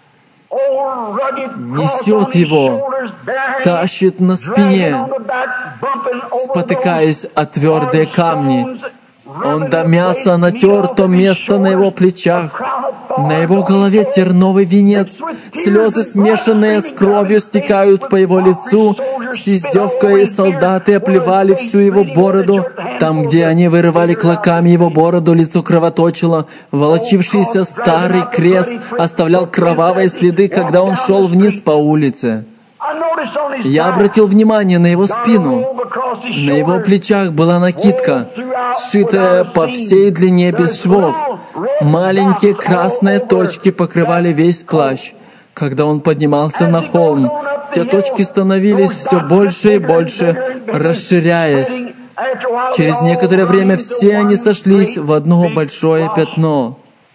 несет его, тащит на спине, спотыкаясь о твердые камни. Он до мяса натер то место на его плечах. На его голове терновый венец. Слезы, смешанные с кровью, стекают по его лицу. С издевкой солдаты оплевали всю его бороду. Там, где они вырывали клоками его бороду, лицо кровоточило. Волочившийся старый крест оставлял кровавые следы, когда он шел вниз по улице. Я обратил внимание на его спину. На его плечах была накидка, сшитая по всей длине без швов. Маленькие красные точки покрывали весь плащ. Когда он поднимался на холм, те точки становились все больше и больше, расширяясь. Через некоторое время все они сошлись в одно большое пятно.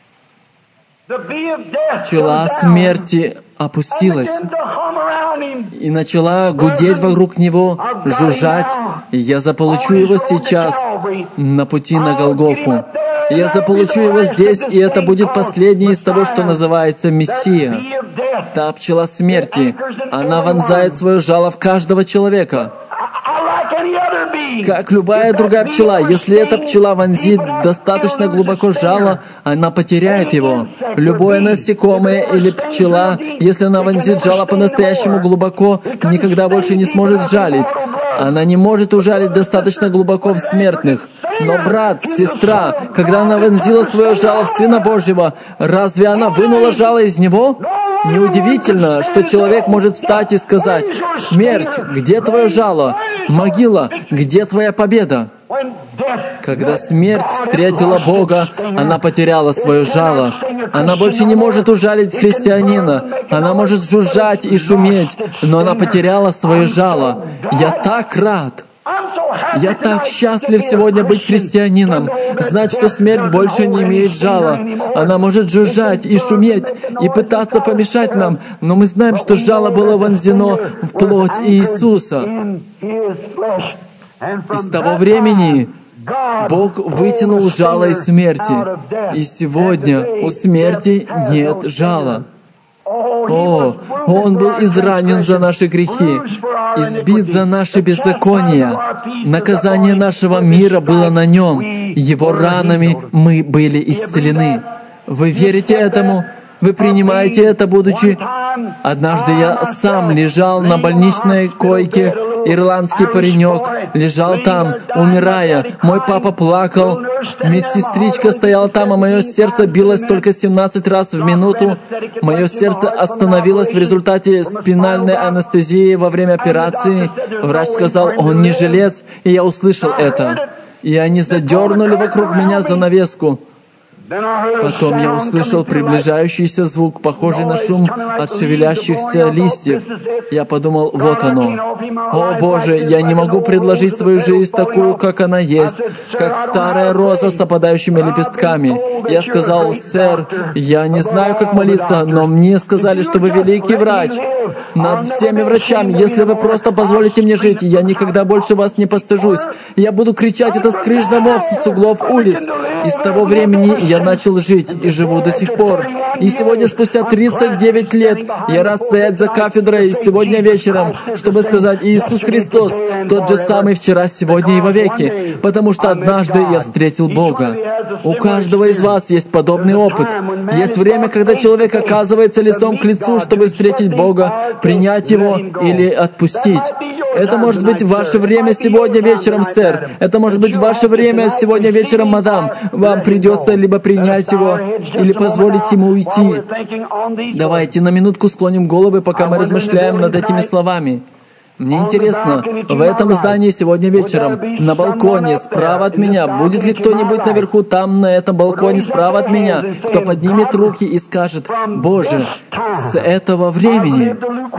Пчела смерти опустилась и начала гудеть вокруг него, жужжать. Я заполучу его сейчас на пути на Голгофу. Я заполучу его здесь, и это будет последнее из того, что называется Мессия. Та пчела смерти, она вонзает свое жало в каждого человека. Как любая другая пчела, если эта пчела вонзит достаточно глубоко жало, она потеряет его. Любое насекомое или пчела, если она вонзит жало по-настоящему глубоко, никогда больше не сможет жалить. Она не может ужалить достаточно глубоко в смертных. Но брат, сестра, когда она вонзила свое жало в Сына Божьего, разве она вынула жало из него? Неудивительно, что человек может встать и сказать: «Смерть, где твое жало? Могила, где твоя победа?» Когда смерть встретила Бога, она потеряла свое жало. Она больше не может ужалить христианина. Она может жужжать и шуметь, но она потеряла свое жало. Я так рад! Я так счастлив сегодня быть христианином, знать, что смерть больше не имеет жала. Она может жужжать и шуметь, и пытаться помешать нам, но мы знаем, что жало было вонзено в плоть Иисуса. И с того времени Бог вытянул жало из смерти, и сегодня у смерти нет жала. О, Он был изранен за наши грехи, избит за наши беззакония. Наказание нашего мира было на Нем. Его ранами мы были исцелены. Вы верите этому? Вы принимаете это, будучи... Однажды я сам лежал на больничной койке Ирландский паренек лежал там, умирая. Мой папа плакал. Медсестричка стояла там, а мое сердце билось только 17 раз в минуту. Мое сердце остановилось в результате спинальной анестезии во время операции. Врач сказал, он не жилец, и я услышал это. И они задернули вокруг меня занавеску. Потом я услышал приближающийся звук, похожий на шум от шевелящихся листьев. Я подумал, вот оно. О Боже, я не могу предложить свою жизнь такую, как она есть, как старая роза с опадающими лепестками. Я сказал, сэр, я не знаю, как молиться, но мне сказали, что вы великий врач. Над всеми врачами, если вы просто позволите мне жить, я никогда больше вас не постыжусь. Я буду кричать это с крыш домов, с углов улиц. И с того времени я начал жить и живу до сих пор. И сегодня, спустя 39 лет, я рад стоять за кафедрой сегодня вечером, чтобы сказать, Иисус Христос, тот же самый вчера, сегодня и вовеки, потому что однажды я встретил Бога. У каждого из вас есть подобный опыт. Есть время, когда человек оказывается лицом к лицу, чтобы встретить Бога, принять Его или отпустить. Это может быть ваше время сегодня вечером, сэр. Это может быть ваше время сегодня вечером, мадам. Вам придется либо принять Его, или позволить Ему уйти. Давайте на минутку склоним головы, пока мы размышляем над этими словами. Мне интересно, в этом здании сегодня вечером, на балконе, справа от меня, будет ли кто-нибудь наверху там, на этом балконе, справа от меня, кто поднимет руки и скажет, «Боже, с этого времени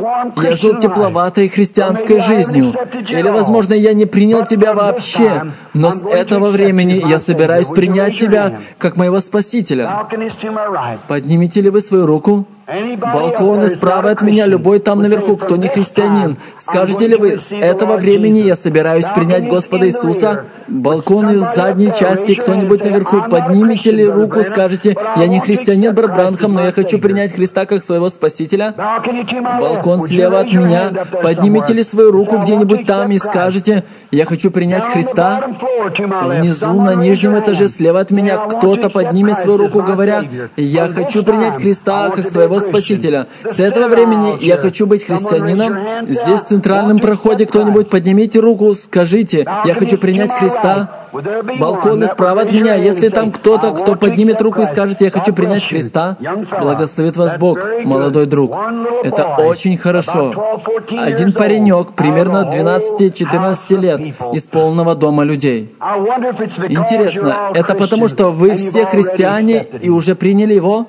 я жил тепловатой христианской жизнью, или, возможно, я не принял Тебя вообще, но с этого времени я собираюсь принять Тебя как моего Спасителя». Поднимите ли вы свою руку? Балконы справа от меня, любой там наверху, кто не христианин. Скажете ли вы, с этого времени я собираюсь принять Господа Иисуса? Балконы с задней части, кто-нибудь наверху, поднимите ли руку, скажете, я не христианин, брат Бранхам, но я хочу принять Христа как своего Спасителя? Балкон слева от меня, поднимите ли свою руку где-нибудь там и скажете, я хочу принять Христа? Внизу, на нижнем этаже, слева от меня, кто-то поднимет свою руку, говоря, я хочу принять Христа как своего Спасителя. С этого времени я хочу быть христианином. Здесь в центральном проходе кто-нибудь поднимите руку, скажите, я хочу принять Христа. Балконы справа от меня, если там кто-то, кто поднимет руку и скажет, я хочу принять Христа, благословит вас Бог, молодой друг. Это очень хорошо. Один паренек, примерно 12-14 лет, из полного дома людей. Интересно, это потому, что вы все христиане и уже приняли Его?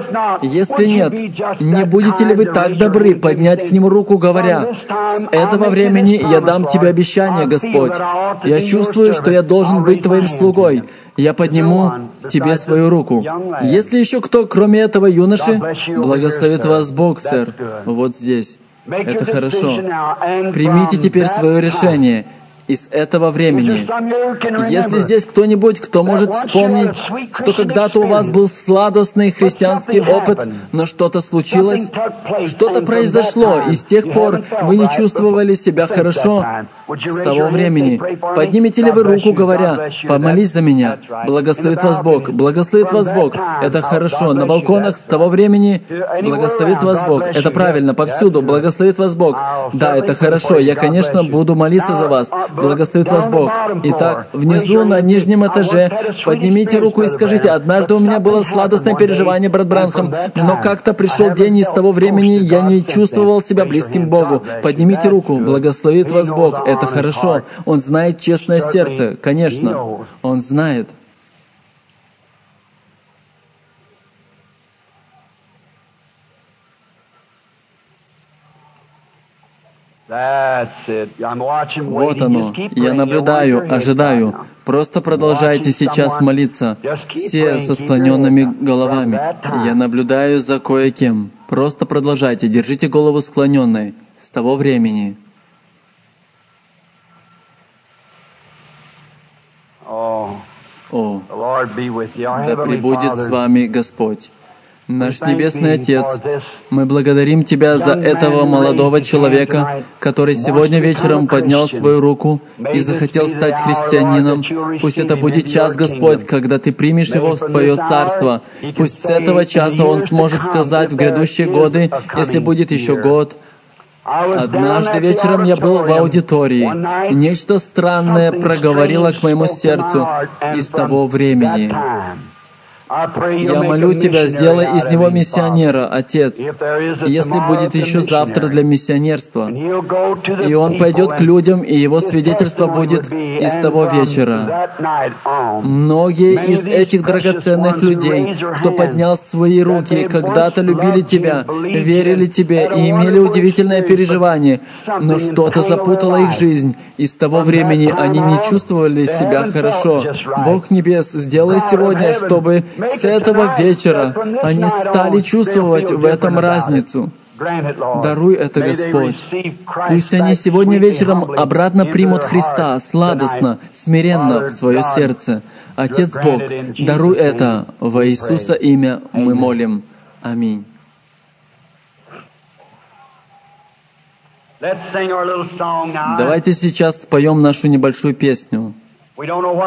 Если нет, не будете ли вы так добры поднять к Нему руку, говоря, «С этого времени я дам Тебе обещание, Господь. Я чувствую, что я должен быть Твоим слугой. Я подниму к Тебе свою руку». Есть ли еще кто, кроме этого юноши? Благословит вас Бог, сэр. Вот здесь. Это хорошо. Примите теперь свое решение. Из этого времени. Если здесь кто-нибудь, кто может вспомнить, что когда-то у вас был сладостный христианский опыт, но что-то случилось, что-то произошло, и с тех пор вы не чувствовали себя хорошо, с того времени, поднимете ли вы руку, говоря, «Помолись за меня, благословит вас Бог, благословит вас Бог». Это хорошо. На балконах с того времени благословит вас Бог. Это правильно, повсюду благословит вас Бог. Да, это хорошо. Я, конечно, буду молиться за вас. Благословит вас Бог. Итак, внизу, на нижнем этаже, поднимите руку и скажите, «Однажды у меня было сладостное переживание, брат Бранхам, но как-то пришел день, и с того времени я не чувствовал себя близким к Богу». Поднимите руку. Благословит вас Бог. Это хорошо. Он знает честное сердце. Конечно, Он знает. Вот оно. Я наблюдаю, ожидаю. Просто продолжайте сейчас молиться. Все со склоненными головами. Я наблюдаю за кое-кем. Просто продолжайте. Держите голову склоненной. С того времени. О, да пребудет с вами Господь. Наш Небесный Отец, мы благодарим Тебя за этого молодого человека, который сегодня вечером поднял свою руку и захотел стать христианином. Пусть это будет час, Господь, когда Ты примешь его в Твое Царство. Пусть с этого часа он сможет сказать в грядущие годы, если будет еще год, Однажды вечером я был в аудитории, и нечто странное проговорило к моему сердцу из того времени. Я молю Тебя, сделай из него миссионера, Отец, если будет еще завтра для миссионерства. И он пойдет к людям, и его свидетельство будет из того вечера. Многие из этих драгоценных людей, кто поднял свои руки, когда-то любили Тебя, верили Тебе и имели удивительное переживание, но что-то запутало их жизнь, и с того времени они не чувствовали себя хорошо. Бог Небес, сделай сегодня, чтобы с этого вечера они стали чувствовать в этом разницу. Даруй это, Господь. Пусть они сегодня вечером обратно примут Христа сладостно, смиренно в свое сердце. Отец Бог, даруй это. Во Иисуса имя мы молим. Аминь. Давайте сейчас споем нашу небольшую песню. Мы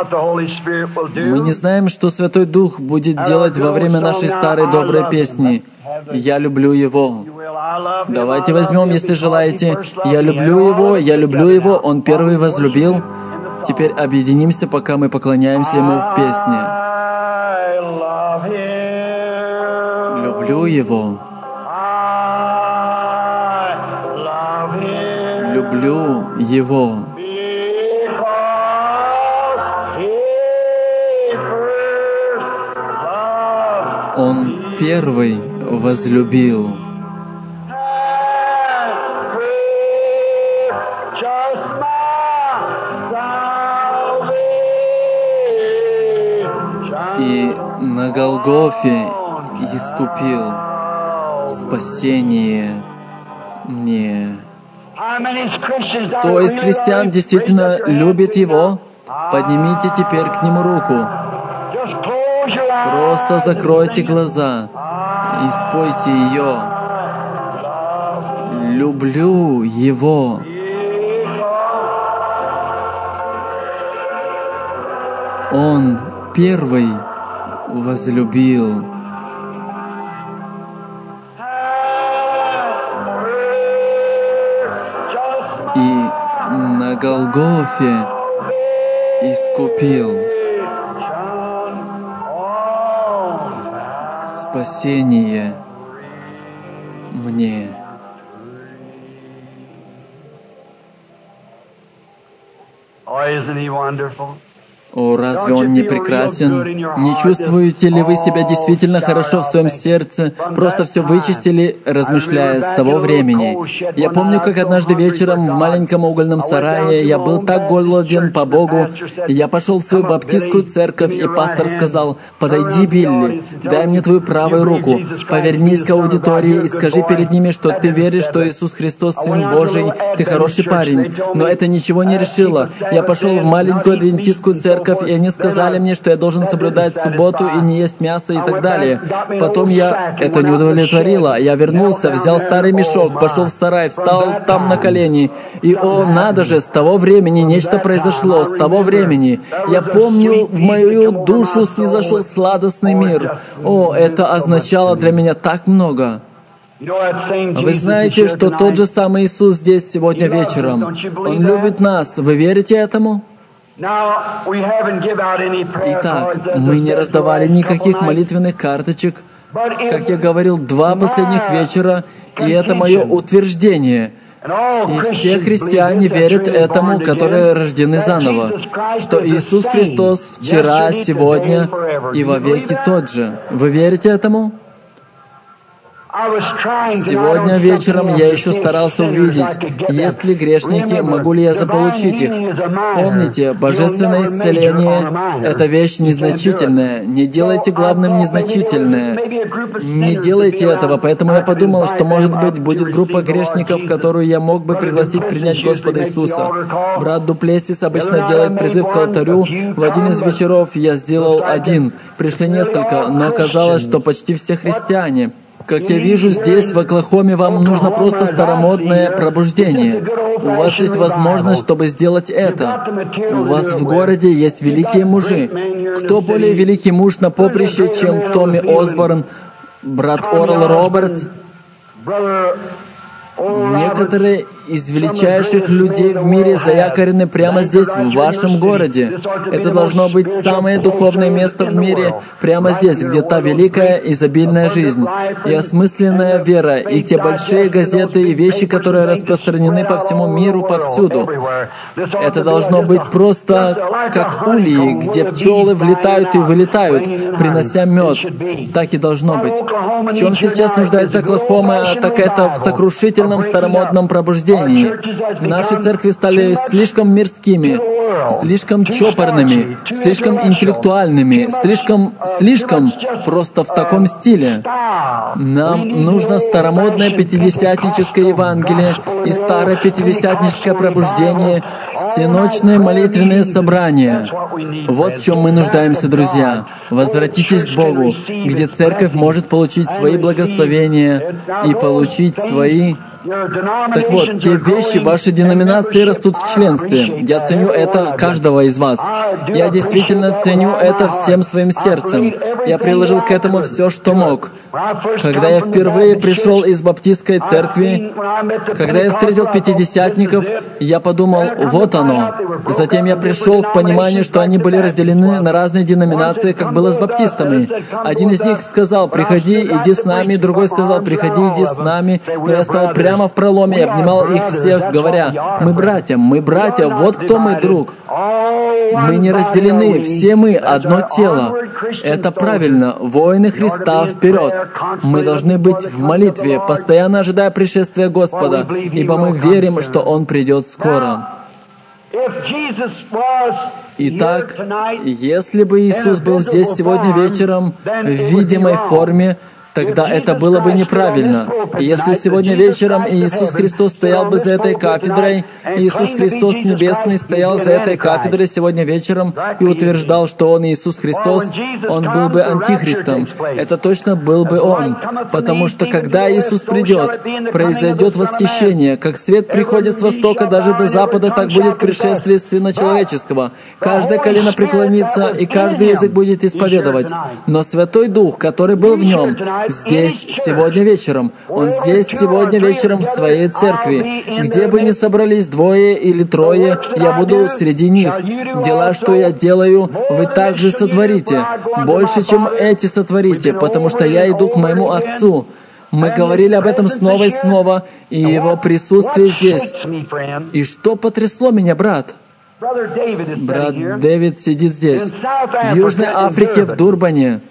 не знаем, что Святой Дух будет делать во время нашей старой доброй песни «Я люблю Его». Давайте возьмем, если желаете, «Я люблю Его, Он первый возлюбил». Теперь объединимся, пока мы поклоняемся Ему в песне. Люблю Его. Люблю Его. Он первый возлюбил. И на Голгофе искупил спасение мне. Кто из христиан действительно любит Его? Поднимите теперь к Нему руку. Просто закройте глаза и спойте ее. Люблю Его. Он первый возлюбил. И на Голгофе искупил спасение мне. О, разве Он не прекрасен? Не чувствуете ли вы себя действительно хорошо в своем сердце? Просто все вычистили, размышляя с того времени. Я помню, как однажды вечером в маленьком угольном сарае я был так голоден по Богу. Я пошел в свою баптистскую церковь, и пастор сказал: «Подойди, Билли, дай мне твою правую руку, повернись к аудитории и скажи перед ними, что ты веришь, что Иисус Христос Сын Божий, ты хороший парень». Но это ничего не решило. Я пошел в маленькую адвентистскую церковь, и они сказали мне, что я должен соблюдать субботу и не есть мясо и так далее. Потом это не удовлетворило. Я вернулся, взял старый мешок, пошел в сарай, встал там на колени. И, о, надо же, с того времени нечто произошло, с того времени. Я помню, в мою душу снизошел сладостный мир. О, это означало для меня так много. Вы знаете, что тот же самый Иисус здесь сегодня вечером. Он любит нас. Вы верите этому? Итак, мы не раздавали никаких молитвенных карточек, как я говорил, 2 последних вечера, и это мое утверждение. И все христиане верят этому, которые рождены заново, что Иисус Христос вчера, сегодня и вовеки тот же. Вы верите этому? Сегодня вечером я еще старался увидеть, есть ли грешники, могу ли я заполучить их. Помните, божественное исцеление — это вещь незначительная. Не делайте главным незначительное. Не делайте этого, поэтому я подумал, что, может быть, будет группа грешников, которую я мог бы пригласить принять Господа Иисуса. Брат Дуплесис обычно делает призыв к алтарю. В один из вечеров я сделал один. Пришли несколько, но оказалось, что почти все христиане. Как я вижу, здесь, в Оклахоме, вам нужно просто старомодное пробуждение. У вас есть возможность, чтобы сделать это. У вас в городе есть великие мужи. Кто более великий муж на поприще, чем Томми Осборн, брат Орл Робертс? Некоторые из величайших людей в мире заякорены прямо здесь, в вашем городе. Это должно быть самое духовное место в мире, прямо здесь, где та великая, изобильная жизнь, и осмысленная вера, и те большие газеты, и вещи, которые распространены по всему миру, повсюду. Это должно быть просто как ульи, где пчелы влетают и вылетают, принося мед. Так и должно быть. В чем сейчас нуждается Оклахома, так это в сокрушительном старомодном пробуждении. Наши церкви стали слишком мирскими, слишком чопорными, слишком интеллектуальными, слишком просто в таком стиле. Нам нужно старомодное пятидесятническое Евангелие и старое пятидесятническое пробуждение, всеночные молитвенные собрания. Вот в чем мы нуждаемся, друзья. Возвратитесь к Богу, где церковь может получить свои благословения и получить свои... Так вот, те вещи, ваши деноминации растут в членстве. Я ценю это каждого из вас. Я действительно ценю это всем своим сердцем. Я приложил к этому все, что мог. Когда я впервые пришел из баптистской церкви, когда я встретил пятидесятников, я подумал, вот оно. Затем я пришел к пониманию, что они были разделены на разные деноминации, как было с баптистами. Один из них сказал, приходи, иди с нами, другой сказал, приходи, иди с нами. Но я стал прямо в проломе и обнимал их всех, говоря, мы братья, вот кто мой друг. Мы не разделены, все мы одно тело. Это правильно, воины Христа вперед. Мы должны быть в молитве, постоянно ожидая пришествия Господа, ибо мы верим, что Он придет скоро. Итак, если бы Иисус был здесь сегодня вечером в видимой форме, тогда это было бы неправильно. И если сегодня вечером Иисус Христос стоял бы за этой кафедрой, Иисус Христос Небесный стоял за этой кафедрой сегодня вечером и утверждал, что Он Иисус Христос, Он был бы антихристом. Это точно был бы Он. Потому что когда Иисус придет, произойдет восхищение. Как свет приходит с востока даже до запада, так будет в пришествии Сына Человеческого. Каждое колено преклонится, и каждый язык будет исповедовать. Но Святой Дух, который был в Нем, здесь сегодня вечером. Он здесь сегодня вечером в своей церкви. Где бы ни собрались двое или трое, я буду среди них. Дела, что я делаю, вы также сотворите. Больше, чем эти сотворите, потому что я иду к моему Отцу. Мы говорили об этом снова и снова, и Его присутствие здесь. И что потрясло меня, брат? Брат Дэвид сидит здесь, в Южной Африке, в Дурбане.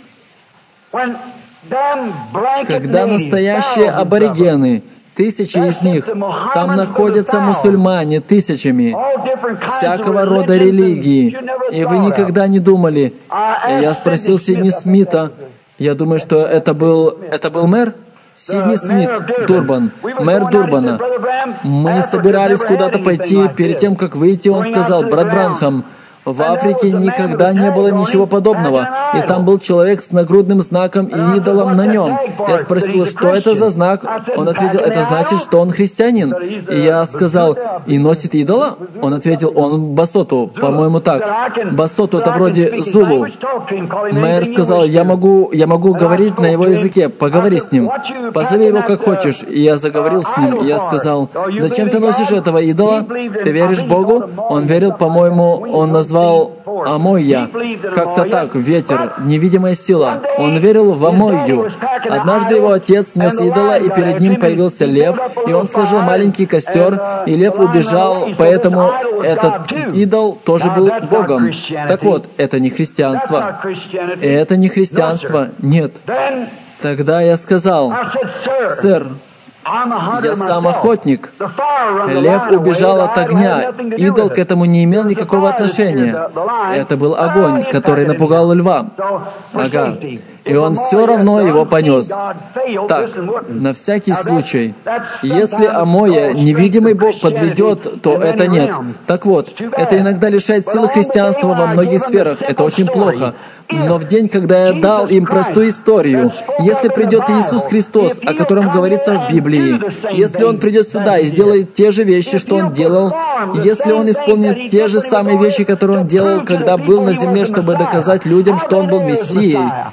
Когда настоящие аборигены, тысячи из них, там находятся мусульмане тысячами, всякого рода религии, и вы никогда не думали. И я спросил Сидни Смита, я думаю, что это был мэр? Сидни Смит, Дурбан, мэр Дурбана. Мы собирались куда-то пойти, перед тем, как выйти, он сказал, брат Бранхам, в Африке никогда не было ничего подобного. И там был человек с нагрудным знаком и идолом на нем. Я спросил, что это за знак? Он ответил, это значит, что он христианин. И я сказал, и носит идола? Он ответил, он басоту, по-моему, так. Басоту — это вроде зулу. Мэр сказал, я могу говорить на его языке, поговори с ним. Позови его как хочешь. И я заговорил с ним. И я сказал, зачем ты носишь этого идола? Ты веришь Богу? Он верил, по-моему, он назвал Амойя. Как-то так, ветер, невидимая сила. Он верил в Амойю. Однажды его отец нес идола, и перед ним появился лев, и он сложил маленький костер, и лев убежал, поэтому этот идол тоже был Богом. Так вот, это не христианство. Это не христианство, нет. Тогда я сказал, сэр, я сам охотник. Лев убежал от огня. Идол к этому не имел никакого отношения. Это был огонь, который напугал льва. Ага. И он все равно его понес. Так, на всякий случай, если Амойя, невидимый Бог, подведет, то это нет. Так вот, это иногда лишает силы христианства во многих сферах. Это очень плохо. Но в день, когда я дал им простую историю, если придет Иисус Христос, о котором говорится в Библии, если Он придет сюда и сделает те же вещи, что Он делал, если Он исполнит те же самые вещи, которые Он делал, когда был на земле, чтобы доказать людям, что Он был Мессией, как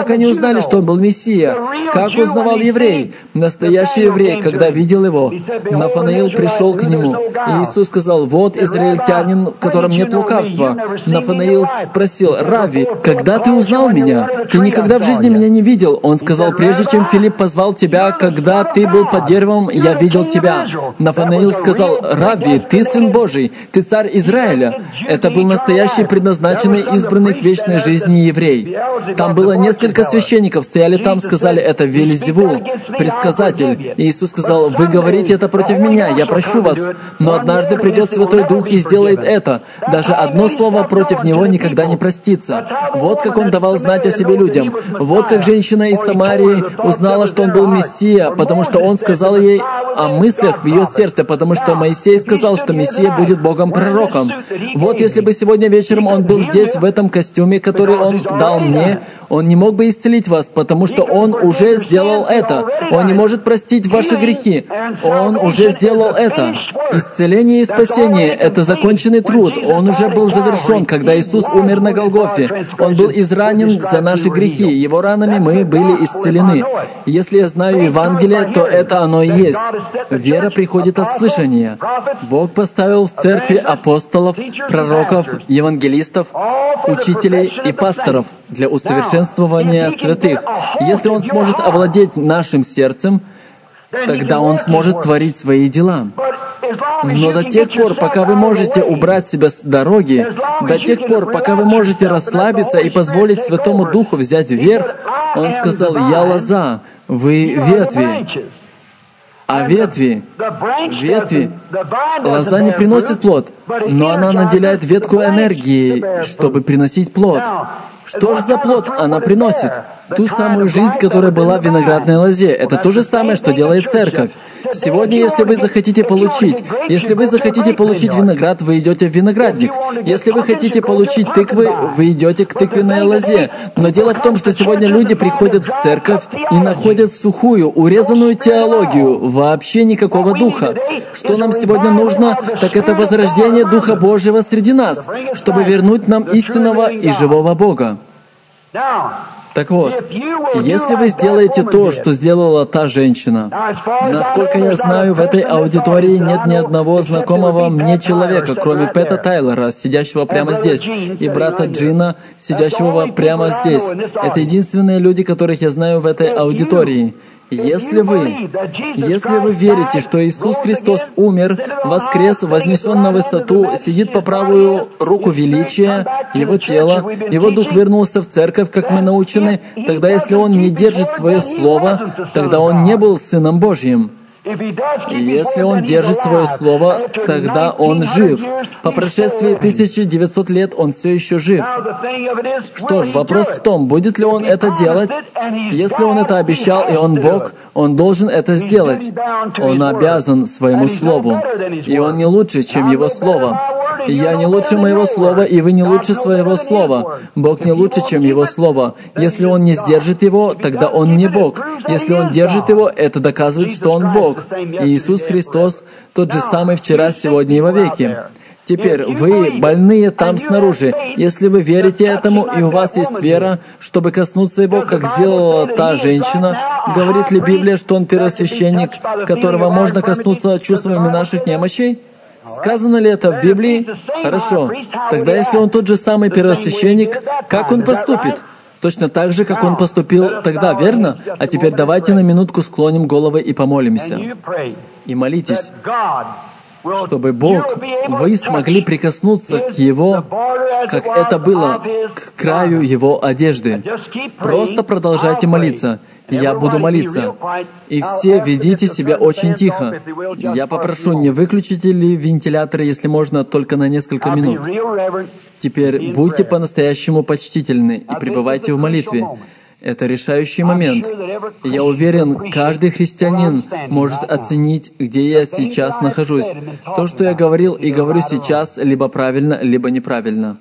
Как они узнали, что он был Мессия? Как узнавал еврей? Настоящий еврей, когда видел его. Нафанаил пришел к нему, и Иисус сказал: «Вот израильтянин, в котором нет лукавства». Нафанаил спросил: «Равви, когда ты узнал меня? Ты никогда в жизни меня не видел». Он сказал: «Прежде чем Филипп позвал тебя, когда ты был под деревом, я видел тебя». Нафанаил сказал: «Равви, ты Сын Божий, ты Царь Израиля». Это был настоящий, предназначенный, избранный к вечной жизни еврей. Там было несколько священников, стояли там, сказали: «Это Вельзевул, предсказатель». И Иисус сказал: «Вы говорите это против меня, я прощу вас, но однажды придет Святой Дух и сделает это. Даже одно слово против него никогда не простится». Вот как он давал знать о себе людям. Вот как женщина из Самарии узнала, что он был Мессия, потому что он сказал ей о мыслях в ее сердце, потому что Моисей сказал, что Мессия будет Богом-пророком. Вот если бы сегодня вечером он был здесь, в этом костюме, который он дал мне, он не мог бы исцелить вас, потому что он уже сделал это. Он не может простить ваши грехи. Он уже сделал это. Исцеление и спасение — это законченный труд. Он уже был завершен, когда Иисус умер на Голгофе. Он был изранен за наши грехи. Его ранами мы были исцелены. Если я знаю Евангелие, то это оно и есть. Вера приходит от слышания. Бог поставил в церкви апостолов, пророков, евангелистов, учителей и пасторов для усовершенствования святых. Если Он сможет овладеть нашим сердцем, тогда Он сможет творить свои дела. Но до тех пор, пока вы можете убрать себя с дороги, до тех пор, пока вы можете расслабиться и позволить Святому Духу взять верх, Он сказал: «Я лоза, вы ветви». А ветви, лоза не приносит плод, но она наделяет ветку энергией, чтобы приносить плод. Что же за плод она приносит? Ту самую жизнь, которая была в виноградной лозе. Это то же самое, что делает церковь. Сегодня, если вы захотите получить виноград, вы идете в виноградник. Если вы хотите получить тыквы, вы идете к тыквенной лозе. Но дело в том, что сегодня люди приходят в церковь и находят сухую, урезанную теологию, вообще никакого духа. Что нам сегодня нужно, так это возрождение Духа Божьего среди нас, чтобы вернуть нам истинного и живого Бога. Так вот, если вы сделаете то, что сделала та женщина, насколько я знаю, в этой аудитории нет ни одного знакомого мне человека, кроме Пэта Тайлера, сидящего прямо здесь, и брата Джина, сидящего прямо здесь. Это единственные люди, которых я знаю в этой аудитории. Если вы верите, что Иисус Христос умер, воскрес, вознесен на высоту, сидит по правую руку величия, Его тело, Его Дух вернулся в церковь, как мы научены, тогда если Он не держит свое слово, тогда Он не был Сыном Божьим. Если Он держит свое слово, тогда Он жив. По прошествии 1900 лет Он все еще жив. Что ж, вопрос в том, будет ли Он это делать. Если Он это обещал, и Он Бог, Он должен это сделать. Он обязан своему слову. И Он не лучше, чем Его слово. Я не лучше моего слова, и вы не лучше своего слова. Бог не лучше, чем Его слово. Если Он не сдержит его, тогда Он не Бог. Если Он держит его, это доказывает, что Он Бог. И Иисус Христос тот же самый вчера, сегодня и вовеки. Теперь, вы, больные там снаружи, если вы верите этому, и у вас есть вера, чтобы коснуться Его, как сделала та женщина, говорит ли Библия, что Он первосвященник, которого можно коснуться чувствами наших немощей? Сказано ли это в Библии? Хорошо. Тогда, если Он тот же самый первосвященник, как Он поступит? Точно так же, как Он поступил тогда, верно? А теперь давайте на минутку склоним головы и помолимся. И молитесь, чтобы Бог, вы смогли прикоснуться к Его, как это было, к краю Его одежды. Просто продолжайте молиться. Я буду молиться. И все ведите себя очень тихо. Я попрошу, не выключите ли вентиляторы, если можно, только на несколько минут. Теперь будьте по-настоящему почтительны и пребывайте в молитве. Это решающий момент. Я уверен, каждый христианин может оценить, где я сейчас нахожусь. То, что я говорил и говорю сейчас, либо правильно, либо неправильно.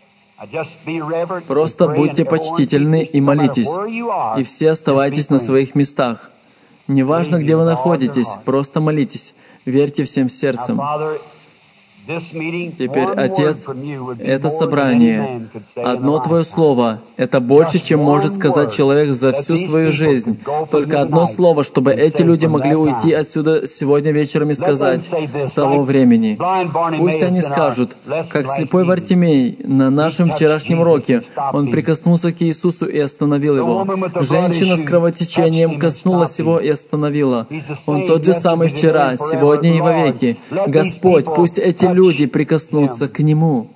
Просто будьте почтительны и молитесь. И все оставайтесь на своих местах. Неважно, где вы находитесь, просто молитесь. Верьте всем сердцем. Теперь, Отец, это собрание, одно Твое Слово — это больше, чем может сказать человек за всю свою жизнь. Только одно слово, чтобы эти люди могли уйти отсюда сегодня вечером и сказать с того времени. Пусть они скажут, как слепой Вартимей на нашем вчерашнем уроке, он прикоснулся к Иисусу и остановил его. Женщина с кровотечением коснулась его и остановила. Он тот же самый вчера, сегодня и вовеки. Господь, пусть эти люди прикоснутся к Нему.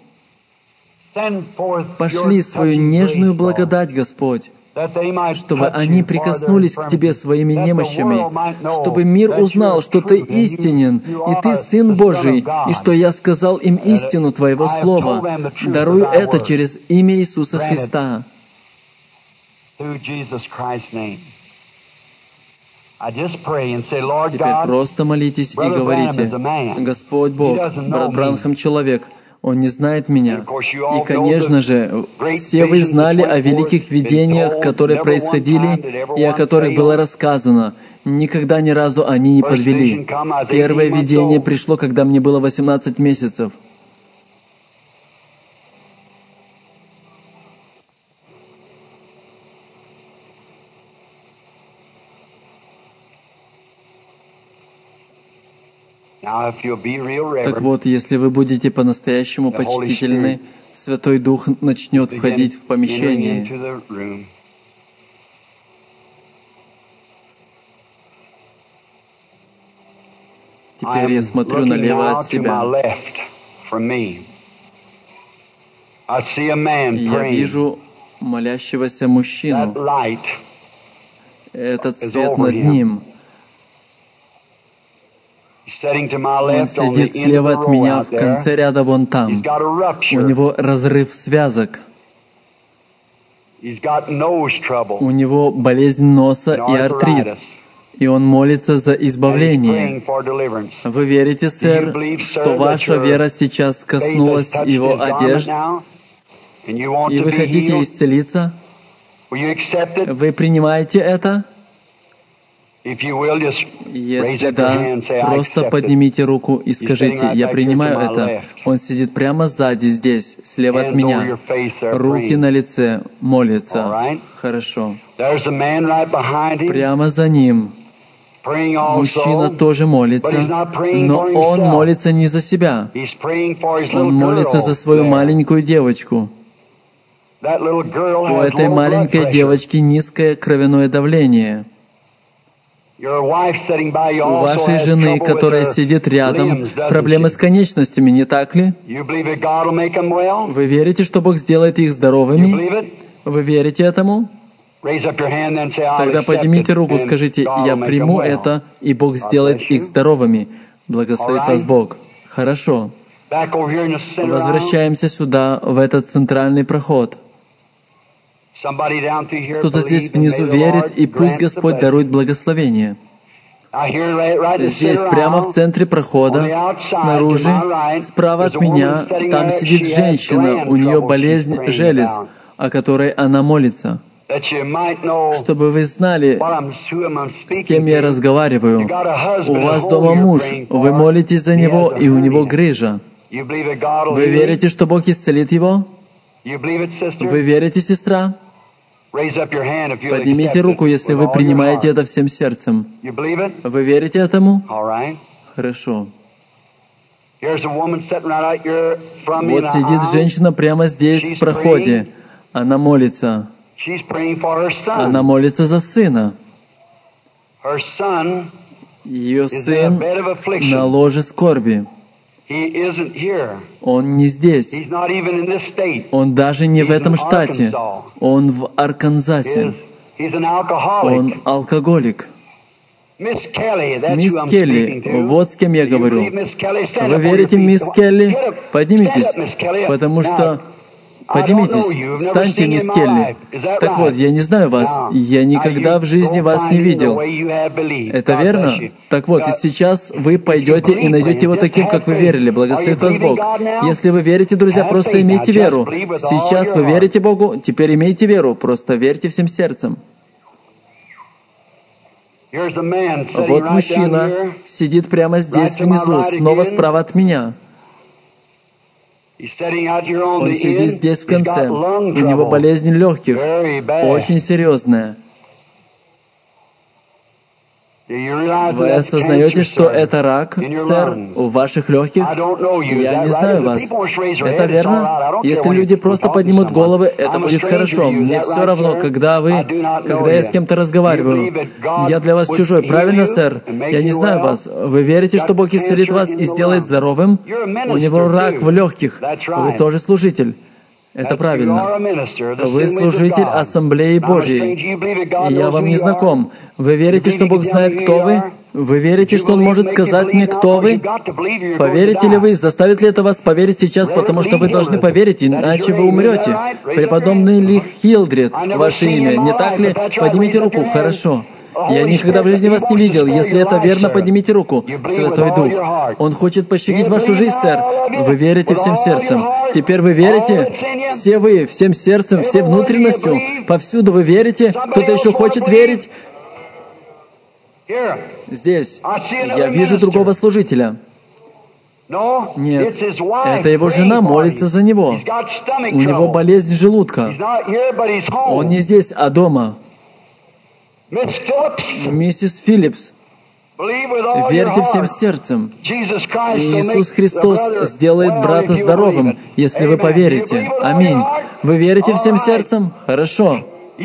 Пошли свою нежную благодать, Господь, чтобы они прикоснулись к Тебе своими немощами, чтобы мир узнал, что Ты истинен, и Ты Сын Божий, и что я сказал им истину Твоего Слова. Дарую это через имя Иисуса Христа. Теперь просто молитесь и говорите: «Господь Бог, брат Бранхам человек, он не знает меня». И, конечно же, все вы знали о великих видениях, которые происходили и о которых было рассказано. Никогда ни разу они не подвели. Первое видение пришло, когда мне было 18 месяцев. Так вот, если вы будете по-настоящему почтительны, Святой Дух начнет входить в помещение. Теперь я смотрю налево от себя. И я вижу молящегося мужчину. Этот свет над ним. Он сидит слева от меня, в конце ряда вон там. У него разрыв связок. У него болезнь носа и артрит. И он молится за избавление. Вы верите, сэр, что ваша вера сейчас коснулась его одежд? И вы хотите исцелиться? Вы принимаете это? Если да, просто поднимите руку и скажите: «Я принимаю это». Он сидит прямо сзади, здесь, слева от меня. Руки на лице, молится. Хорошо. Прямо за ним мужчина тоже молится, но он молится не за себя. Он молится за свою маленькую девочку. У этой маленькой девочки низкое кровяное давление. У вашей жены, которая сидит рядом, проблемы с конечностями, не так ли? Вы верите, что Бог сделает их здоровыми? Вы верите этому? Тогда поднимите руку, скажите: «Я приму это, и Бог сделает их здоровыми». Благословит вас Бог. Хорошо. Возвращаемся сюда, в этот центральный проход. Кто-то здесь внизу верит, и пусть Господь дарует благословение. Здесь, прямо в центре прохода, снаружи, справа от меня, там сидит женщина, у нее болезнь желез, о которой она молится. Чтобы вы знали, с кем я разговариваю. У вас дома муж, вы молитесь за него, и у него грыжа. Вы верите, что Бог исцелит его? Вы верите, сестра? Поднимите руку, если вы принимаете это всем сердцем. Вы верите этому? Хорошо. Вот сидит женщина прямо здесь, в проходе. Она молится. Она молится за сына. Ее сын на ложе скорби. Он не здесь. Он даже не в этом штате. Он в Арканзасе. Он алкоголик. Мисс Келли, вот с кем я говорю. Вы верите, мисс Келли? Поднимитесь, потому что... Поднимитесь, встаньте, мисс Келли. Так вот, я не знаю вас. Я никогда в жизни вас не видел. Это верно? Так вот, и сейчас вы пойдете и найдете его таким, как вы верили. Благословит вас Бог. Если вы верите, друзья, просто имейте веру. Сейчас вы верите Богу, теперь имейте веру. Просто верьте всем сердцем. Вот мужчина сидит прямо здесь внизу, снова справа от меня. Он сидит здесь в конце. У него болезнь легких, очень серьезная. Вы осознаете, что это рак, сэр, в ваших легких? Я не знаю вас. Это верно? Если люди просто поднимут головы, это будет хорошо. Мне все равно, когда я с кем-то разговариваю. Я для вас чужой, правильно, сэр? Я не знаю вас. Вы верите, что Бог исцелит вас и сделает здоровым? У него рак в легких. Вы тоже служитель. Это правильно. Вы служитель Ассамблеи Божьей. И я вам не знаком. Вы верите, что Бог знает, кто вы? Вы верите, что Он может сказать мне, кто вы? Поверите ли вы? Заставит ли это вас поверить сейчас, потому что вы должны поверить, иначе вы умрете? Преподобный Ли Хилдред, ваше имя, не так ли? Поднимите руку, хорошо. Я никогда в жизни вас не видел. Если это верно, поднимите руку. Святой Дух. Он хочет пощадить вашу жизнь, сэр. Вы верите всем сердцем. Теперь вы верите? Все вы, всем сердцем, всей внутренностью. Повсюду вы верите? Кто-то еще хочет верить? Здесь. Я вижу другого служителя. Нет, это его жена молится за него. У него болезнь желудка. Он не здесь, а дома. Миссис Филлипс, верьте всем сердцем. Иисус Христос сделает брата здоровым, если вы поверите. Аминь. Вы верите всем сердцем? Хорошо.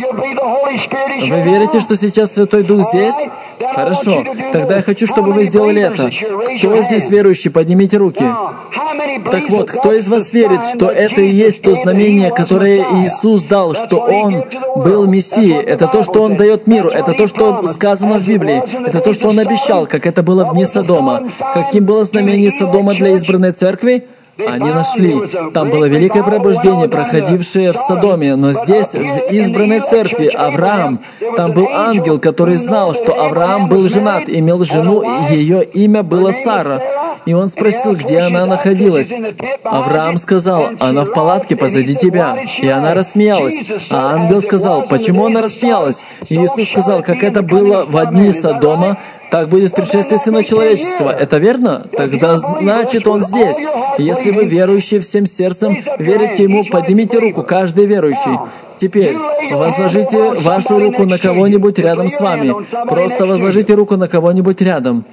Вы верите, что сейчас Святой Дух здесь? Хорошо. Тогда я хочу, чтобы вы сделали это. Кто здесь верующий? Поднимите руки. Так вот, кто из вас верит, что это и есть то знамение, которое Иисус дал, что Он был Мессией? Это то, что Он дает миру. Это то, что сказано в Библии. Это то, что Он обещал, как это было в дни Содома. Каким было знамение Содома для избранной церкви? Они нашли. Там было великое пробуждение, проходившее в Содоме. Но здесь, в избранной церкви, Авраам, там был ангел, который знал, что Авраам был женат, имел жену, и ее имя было Сара. И он спросил, где она находилась. Авраам сказал, она в палатке позади тебя. И она рассмеялась. А ангел сказал, почему она рассмеялась? И Иисус сказал, как это было в дни Содома, так будет в пришествии Сына Человеческого. Это верно? Тогда значит Он здесь. Если вы верующие всем сердцем, верите Ему, поднимите руку, каждый верующий. Теперь возложите вашу руку на кого-нибудь рядом с вами. Просто возложите руку на кого-нибудь рядом.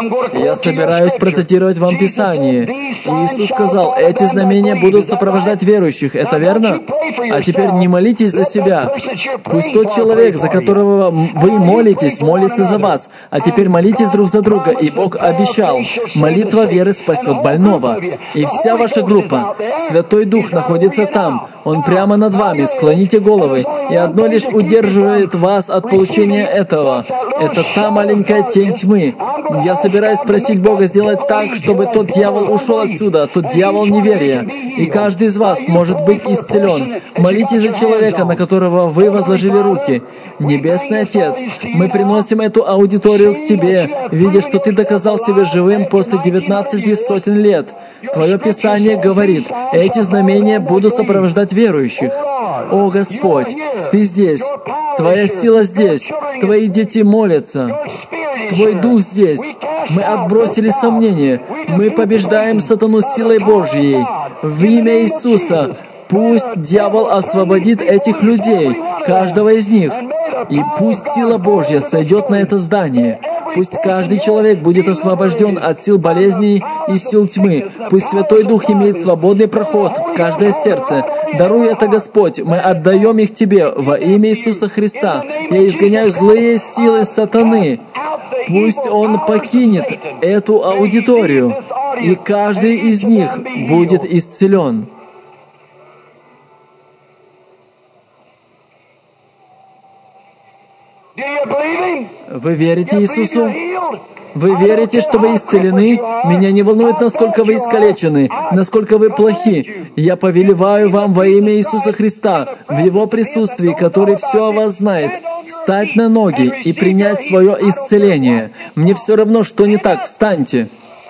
Я собираюсь процитировать вам Писание. Иисус сказал, эти знамения будут сопровождать верующих. Это верно? А теперь не молитесь за себя. Пусть тот человек, за которого вы молитесь, молится за вас. А теперь молитесь друг за друга. И Бог обещал, молитва веры спасет больного. И вся ваша группа, Святой Дух находится там. Он прямо над вами. Склоните головы. И одно лишь удерживает вас от получения этого. Это та маленькая тень тьмы. Я собираюсь просить Бога сделать так, чтобы тот дьявол ушел отсюда, тот дьявол неверия. И каждый из вас может быть исцелен. Молитесь за человека, на которого вы возложили руки. Небесный Отец, мы приносим эту аудиторию к Тебе, видя, что Ты доказал себя живым после 19 сотен лет. Твое Писание говорит, эти знамения будут сопровождать верующих. О, Господь, Ты здесь, Твоя сила здесь, Твои дети молятся, Твой Дух здесь. Мы отбросили сомнения. Мы побеждаем сатану силой Божьей. В имя Иисуса пусть дьявол освободит этих людей, каждого из них. И пусть сила Божья сойдет на это здание. Пусть каждый человек будет освобожден от сил болезней и сил тьмы. Пусть Святой Дух имеет свободный проход в каждое сердце. Даруй это, Господь. Мы отдаем их Тебе во имя Иисуса Христа. Я изгоняю злые силы сатаны. Пусть он покинет эту аудиторию, и каждый из них будет исцелен. Вы верите Иисусу? Вы верите, что вы исцелены? Меня не волнует, насколько вы искалечены, насколько вы плохи. Я повелеваю вам во имя Иисуса Христа, в Его присутствии, который все о вас знает, встать на ноги и принять свое исцеление. Мне все равно, что не так. Встаньте.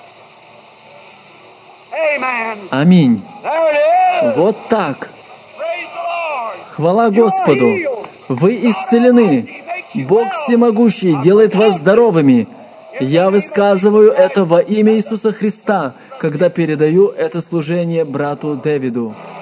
Аминь. Вот так. Хвала Господу. Вы исцелены. Бог всемогущий делает вас здоровыми. Я высказываю это во имя Иисуса Христа, когда передаю это служение брату Дэвиду.